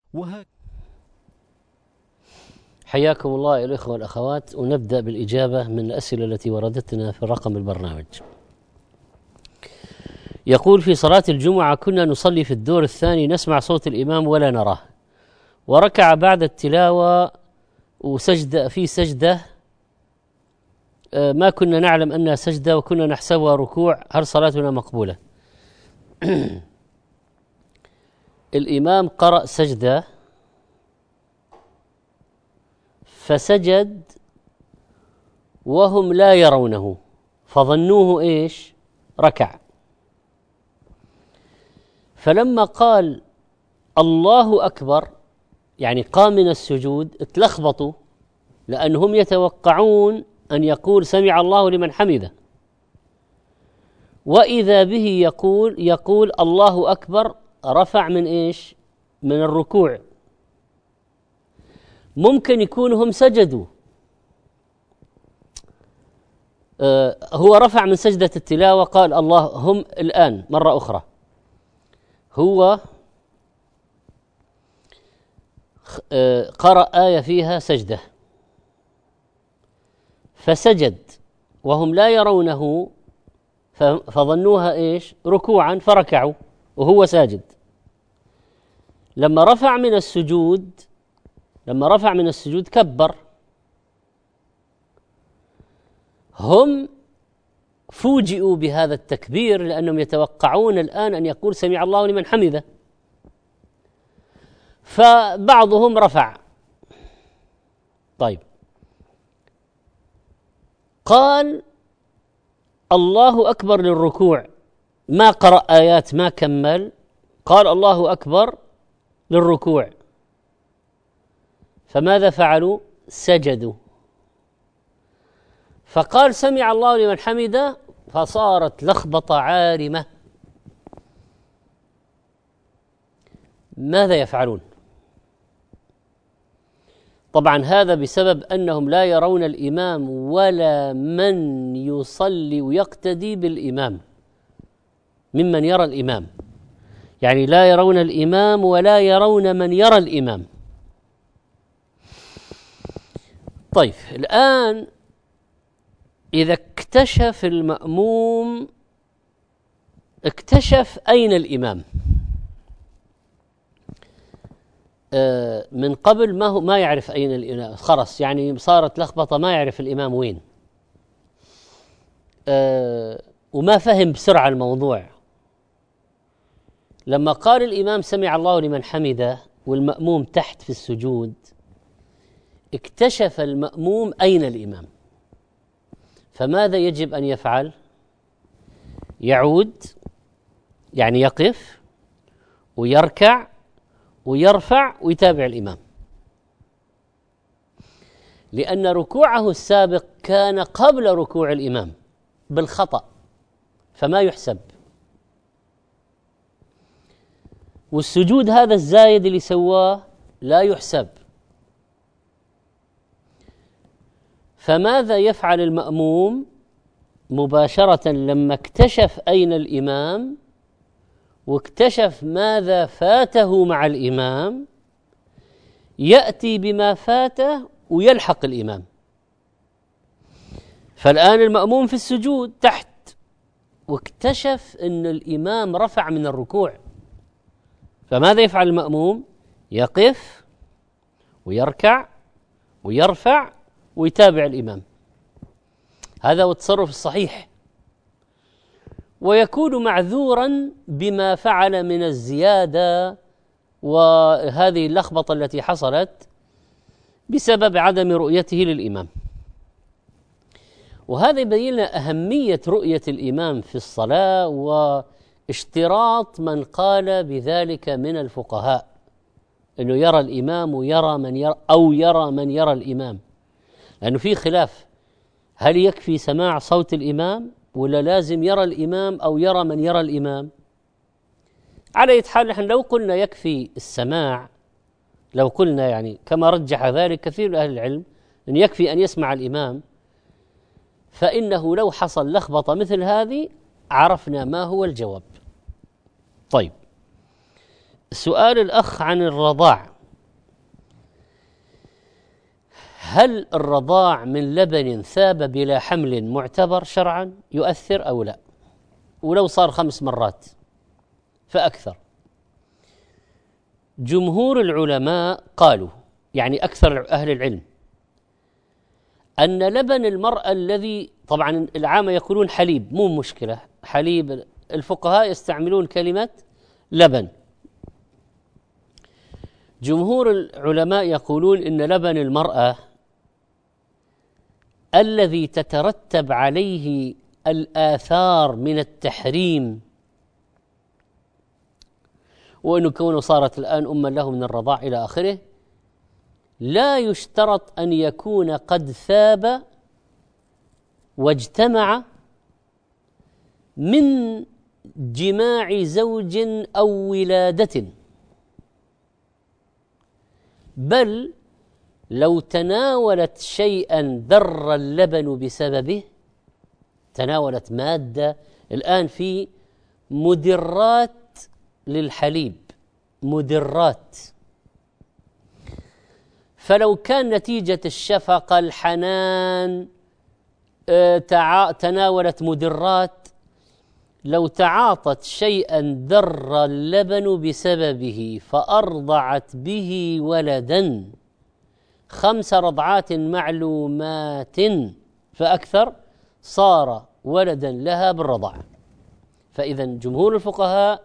حياكم الله الإخوة والأخوات، ونبدأ بالإجابة من الأسئلة التي وردتنا في رقم البرنامج. يقول: في صلاة الجمعة كنا نصلي في الدور الثاني، نسمع صوت الإمام ولا نراه، وركع بعد التلاوة وسجد في سجدة ما كنا نعلم أنها سجدة وكنا نحسبها ركوع، هل صلاتنا مقبولة؟ الإمام قرأ سجدة فسجد وهم لا يرونه فظنوه إيش؟ ركع. فلما قال الله أكبر يعني قام من السجود اتلخبطوا، لأنهم يتوقعون أن يقول سمع الله لمن حمده، وإذا به يقول الله أكبر، رفع من إيش؟ من الركوع. ممكن يكون هم سجدوا، هو رفع من سجدة التلاوة قال الله، هم الآن مرة أخرى هو قرأ آية فيها سجدة فسجد وهم لا يرونه فظنوها إيش؟ ركوعا، فركعوا وهو ساجد. لما رفع من السجود كبر. هم فوجئوا بهذا التكبير لأنهم يتوقعون الآن أن يقول سمع الله لمن حمده، فبعضهم رفع. طيب، قال الله أكبر للركوع، ما قرأ آيات، ما كمل، قال الله أكبر للركوع، فماذا فعلوا؟ سجدوا. فقال سمع الله لمن حمده، فصارت لخبطة عارمة. ماذا يفعلون؟ طبعا هذا بسبب أنهم لا يرون الإمام ولا من يصلي ويقتدي بالإمام ممن يرى الإمام، يعني لا يرون الإمام ولا يرون من يرى الإمام. طيب الآن إذا اكتشف المأموم، اكتشف أين الإمام، من قبل ما يعرف أين الإمام، خلص يعني صارت لخبطة، ما يعرف الإمام وين، وما فهم بسرعة الموضوع. لما قال الإمام سمع الله لمن حمده والمأموم تحت في السجود، اكتشف المأموم أين الإمام، فماذا يجب أن يفعل؟ يعود، يعني يقف ويركع ويرفع ويتابع الإمام، لأن ركوعه السابق كان قبل ركوع الإمام بالخطأ فما يحسب، والسجود هذا الزايد اللي سواه لا يحسب. فماذا يفعل المأموم؟ مباشرة لما اكتشف أين الإمام واكتشف ماذا فاته مع الإمام، يأتي بما فاته ويلحق الإمام. فالآن المأموم في السجود تحت واكتشف أن الإمام رفع من الركوع، فماذا يفعل المأموم؟ يقف ويركع ويرفع ويتابع الإمام. هذا هو التصرف الصحيح، ويكون معذورا بما فعل من الزيادة وهذه اللخبطة التي حصلت بسبب عدم رؤيته للإمام. وهذا يبين لنا أهمية رؤية الإمام في الصلاة واشتراط من قال بذلك من الفقهاء، أنه يرى الإمام ويرى من يرى أو يرى من يرى الإمام، لأنه في خلاف، هل يكفي سماع صوت الإمام ولا لازم يرى الإمام أو يرى من يرى الإمام؟ على أي حال نحن لو قلنا يكفي السماع، لو قلنا يعني كما رجح ذلك كثير من أهل العلم أن يكفي أن يسمع الإمام، فإنه لو حصل لخبطة مثل هذه عرفنا ما هو الجواب. طيب، سؤال الأخ عن الرضاع، هل الرضاع من لبن ثاب بلا حمل معتبر شرعا يؤثر أو لا؟ ولو صار 5 مرات فأكثر. جمهور العلماء قالوا، يعني أكثر أهل العلم، أن لبن المرأة الذي، طبعا العامة يقولون حليب، مو مشكلة حليب، الفقهاء يستعملون كلمة لبن. جمهور العلماء يقولون إن لبن المرأة الذي تترتب عليه الآثار من التحريم، وأنه كونه صارت الآن أما له من الرضاع إلى آخره، لا يشترط أن يكون قد ثاب واجتمع من جماع زوج أو ولادة، بل لو تناولت شيئا ذر اللبن بسببه، تناولت مادة، الآن في مدرات للحليب، مدرات، فلو كان نتيجة الشفقة الحنان تناولت مدرات، لو تعاطت شيئا ذر اللبن بسببه فأرضعت به ولدا 5 رضعات معلومات فأكثر، صار ولدا لها بالرضاعة. فإذا جمهور الفقهاء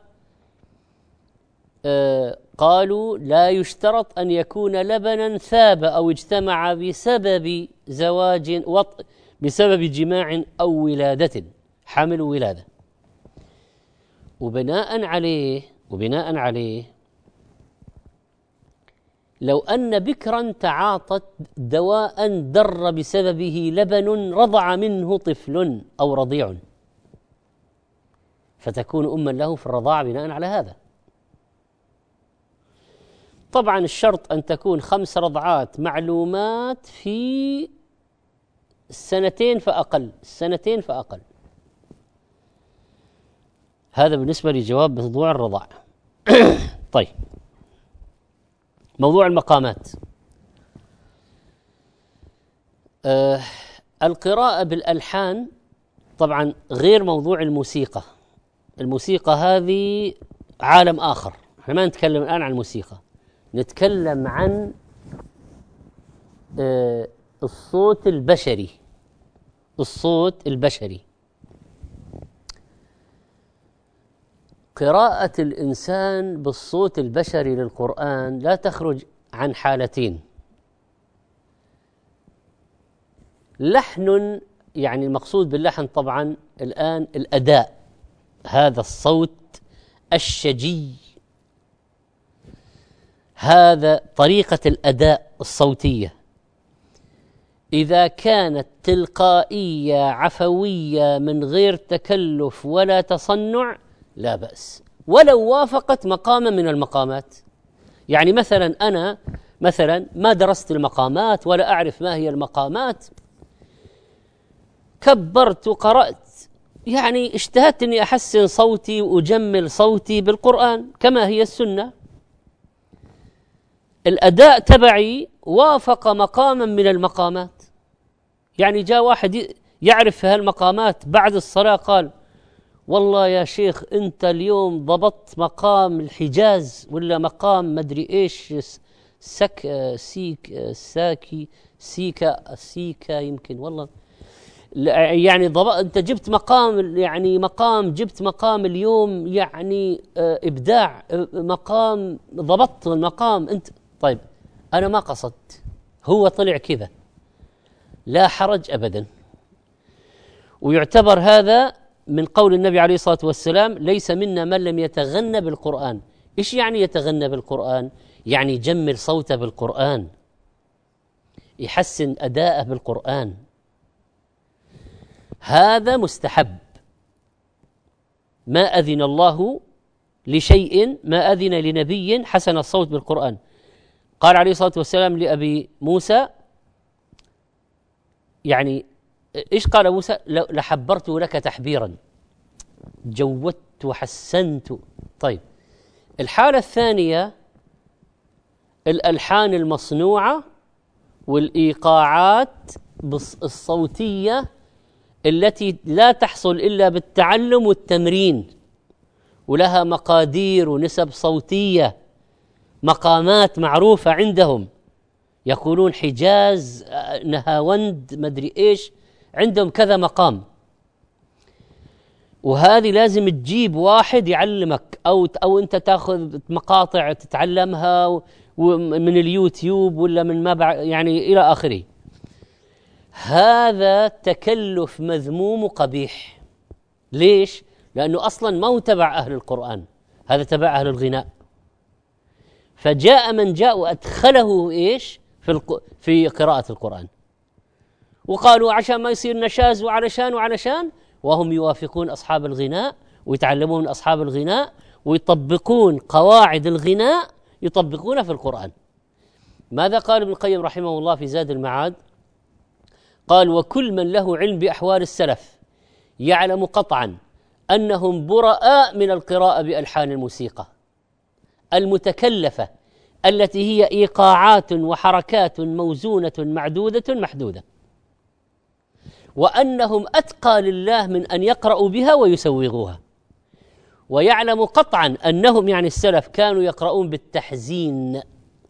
قالوا لا يشترط أن يكون لبنا ثاب أو اجتمع بسبب زواج بسبب جماع أو ولادة، حمل وولادة. وبناء عليه لو أن بكرا تعاطت دواء در بسببه لبن رضع منه طفل أو رضيع، فتكون أما له في الرضاعة بناء على هذا. طبعا الشرط أن تكون 5 رضعات معلومات في 2 فأقل. هذا بالنسبة لجواب موضوع الرضاع. طيب، موضوع المقامات. القراءة بالألحان طبعا غير موضوع الموسيقى. الموسيقى هذه عالم آخر، احنا ما نتكلم الآن عن الموسيقى، نتكلم عن الصوت البشري. قراءة الإنسان بالصوت البشري للقرآن لا تخرج عن حالتين: لحن، يعني المقصود باللحن طبعا الآن الأداء، هذا الصوت الشجي، هذا طريقة الأداء الصوتية، إذا كانت تلقائية عفوية من غير تكلف ولا تصنع لا بأس، ولو وافقت مقاما من المقامات. يعني مثلا أنا ما درست المقامات ولا أعرف ما هي المقامات، كبرت وقرأت، يعني اجتهدت أني أحسن صوتي وأجمل صوتي بالقرآن كما هي السنة، الأداء تبعي وافق مقاما من المقامات. يعني جاء واحد يعرف هالمقامات بعد الصلاة قال: والله يا شيخ أنت اليوم ضبطت مقام الحجاز ولا مقام مدري إيش، سيكا يمكن، والله يعني أنت جبت مقام اليوم، يعني إبداع، مقام، ضبطت المقام أنت. طيب أنا ما قصدت، هو طلع كذا، لا حرج أبدا. ويعتبر هذا من قول النبي عليه الصلاة والسلام: ليس منا من لم يتغنى بالقرآن. إيش يعني يتغنى بالقرآن؟ يعني يجمل صوته بالقرآن، يحسن أداءه بالقرآن، هذا مستحب. ما أذن الله لشيء، ما أذن لنبي حسن الصوت بالقرآن. قال عليه الصلاة والسلام لأبي موسى، يعني إيش قال موسى؟ لحبرت لك تحبيرا، جودت وحسنت. طيب، الحالة الثانية الألحان المصنوعة والإيقاعات الصوتية التي لا تحصل إلا بالتعلم والتمرين، ولها مقادير ونسب صوتية، مقامات معروفة عندهم، يقولون حجاز، نهاوند، مدري إيش، عندهم كذا مقام. وهذه لازم تجيب واحد يعلمك، أو أنت تأخذ مقاطع تتعلمها من اليوتيوب ولا من ما يعني إلى آخره. هذا تكلف مذموم وقبيح. ليش؟ لأنه أصلا ما هو تبع أهل القرآن، هذا تبع أهل الغناء. فجاء من جاء وأدخله إيش في قراءة القرآن، وقالوا عشان ما يصير نشاز وعلشان وهم يوافقون أصحاب الغناء ويتعلمون من أصحاب الغناء ويطبقون قواعد الغناء، يطبقونها في القرآن. ماذا قال ابن القيم رحمه الله في زاد المعاد؟ قال: وكل من له علم بأحوال السلف يعلم قطعا أنهم براء من القراءة بألحان الموسيقى المتكلفة التي هي إيقاعات وحركات موزونة معدودة محدودة، وأنهم أتقى لله من أن يقرأوا بها ويسوغوها. ويعلم قطعا أنهم، يعني السلف، كانوا يقرؤون بالتحزين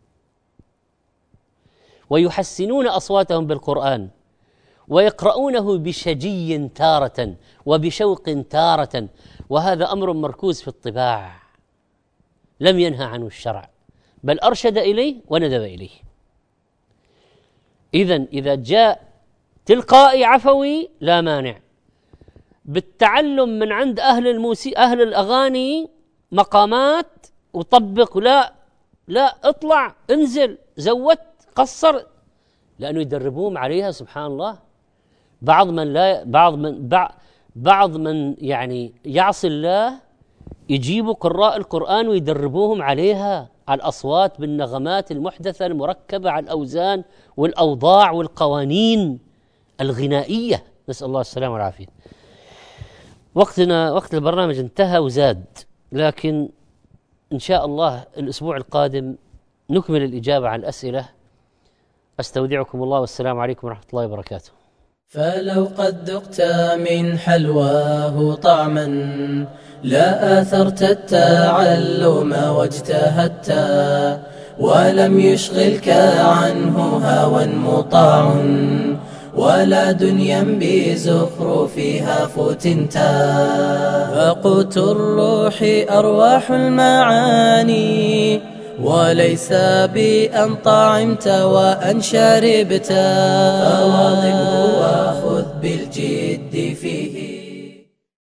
ويحسنون أصواتهم بالقرآن، ويقرؤونه بشجي تارة وبشوق تارة، وهذا أمر مركوز في الطباع لم ينهى عنه الشرع، بل أرشد إليه وندب إليه. إذن إذا جاء تلقائي عفوي لا مانع، بالتعلم من عند أهل الأغاني مقامات وطبق، لا اطلع انزل زودت قصر، لأنه يدربوهم عليها. سبحان الله، بعض من يعني يعصي الله يجيبوا قراء القرآن ويدربوهم عليها، على الأصوات بالنغمات المحدثة المركبة، على الأوزان والأوضاع والقوانين الغنائية. نسأل الله السلامة والعافية. وقت البرنامج انتهى وزاد، لكن إن شاء الله الأسبوع القادم نكمل الإجابة عن الأسئلة. أستودعكم الله والسلام عليكم ورحمة الله وبركاته. فلو قد ذقت من حلواه طعما لا آثرت التعلم واجتهدت، ولم يشغلك عنه هوى مطاع ولا دنيا بزخرفها فتنتا. فقوت الروح أرواح المعاني، وليس بأن طعمت وأن شربت. فواظبه وخذ بالجيد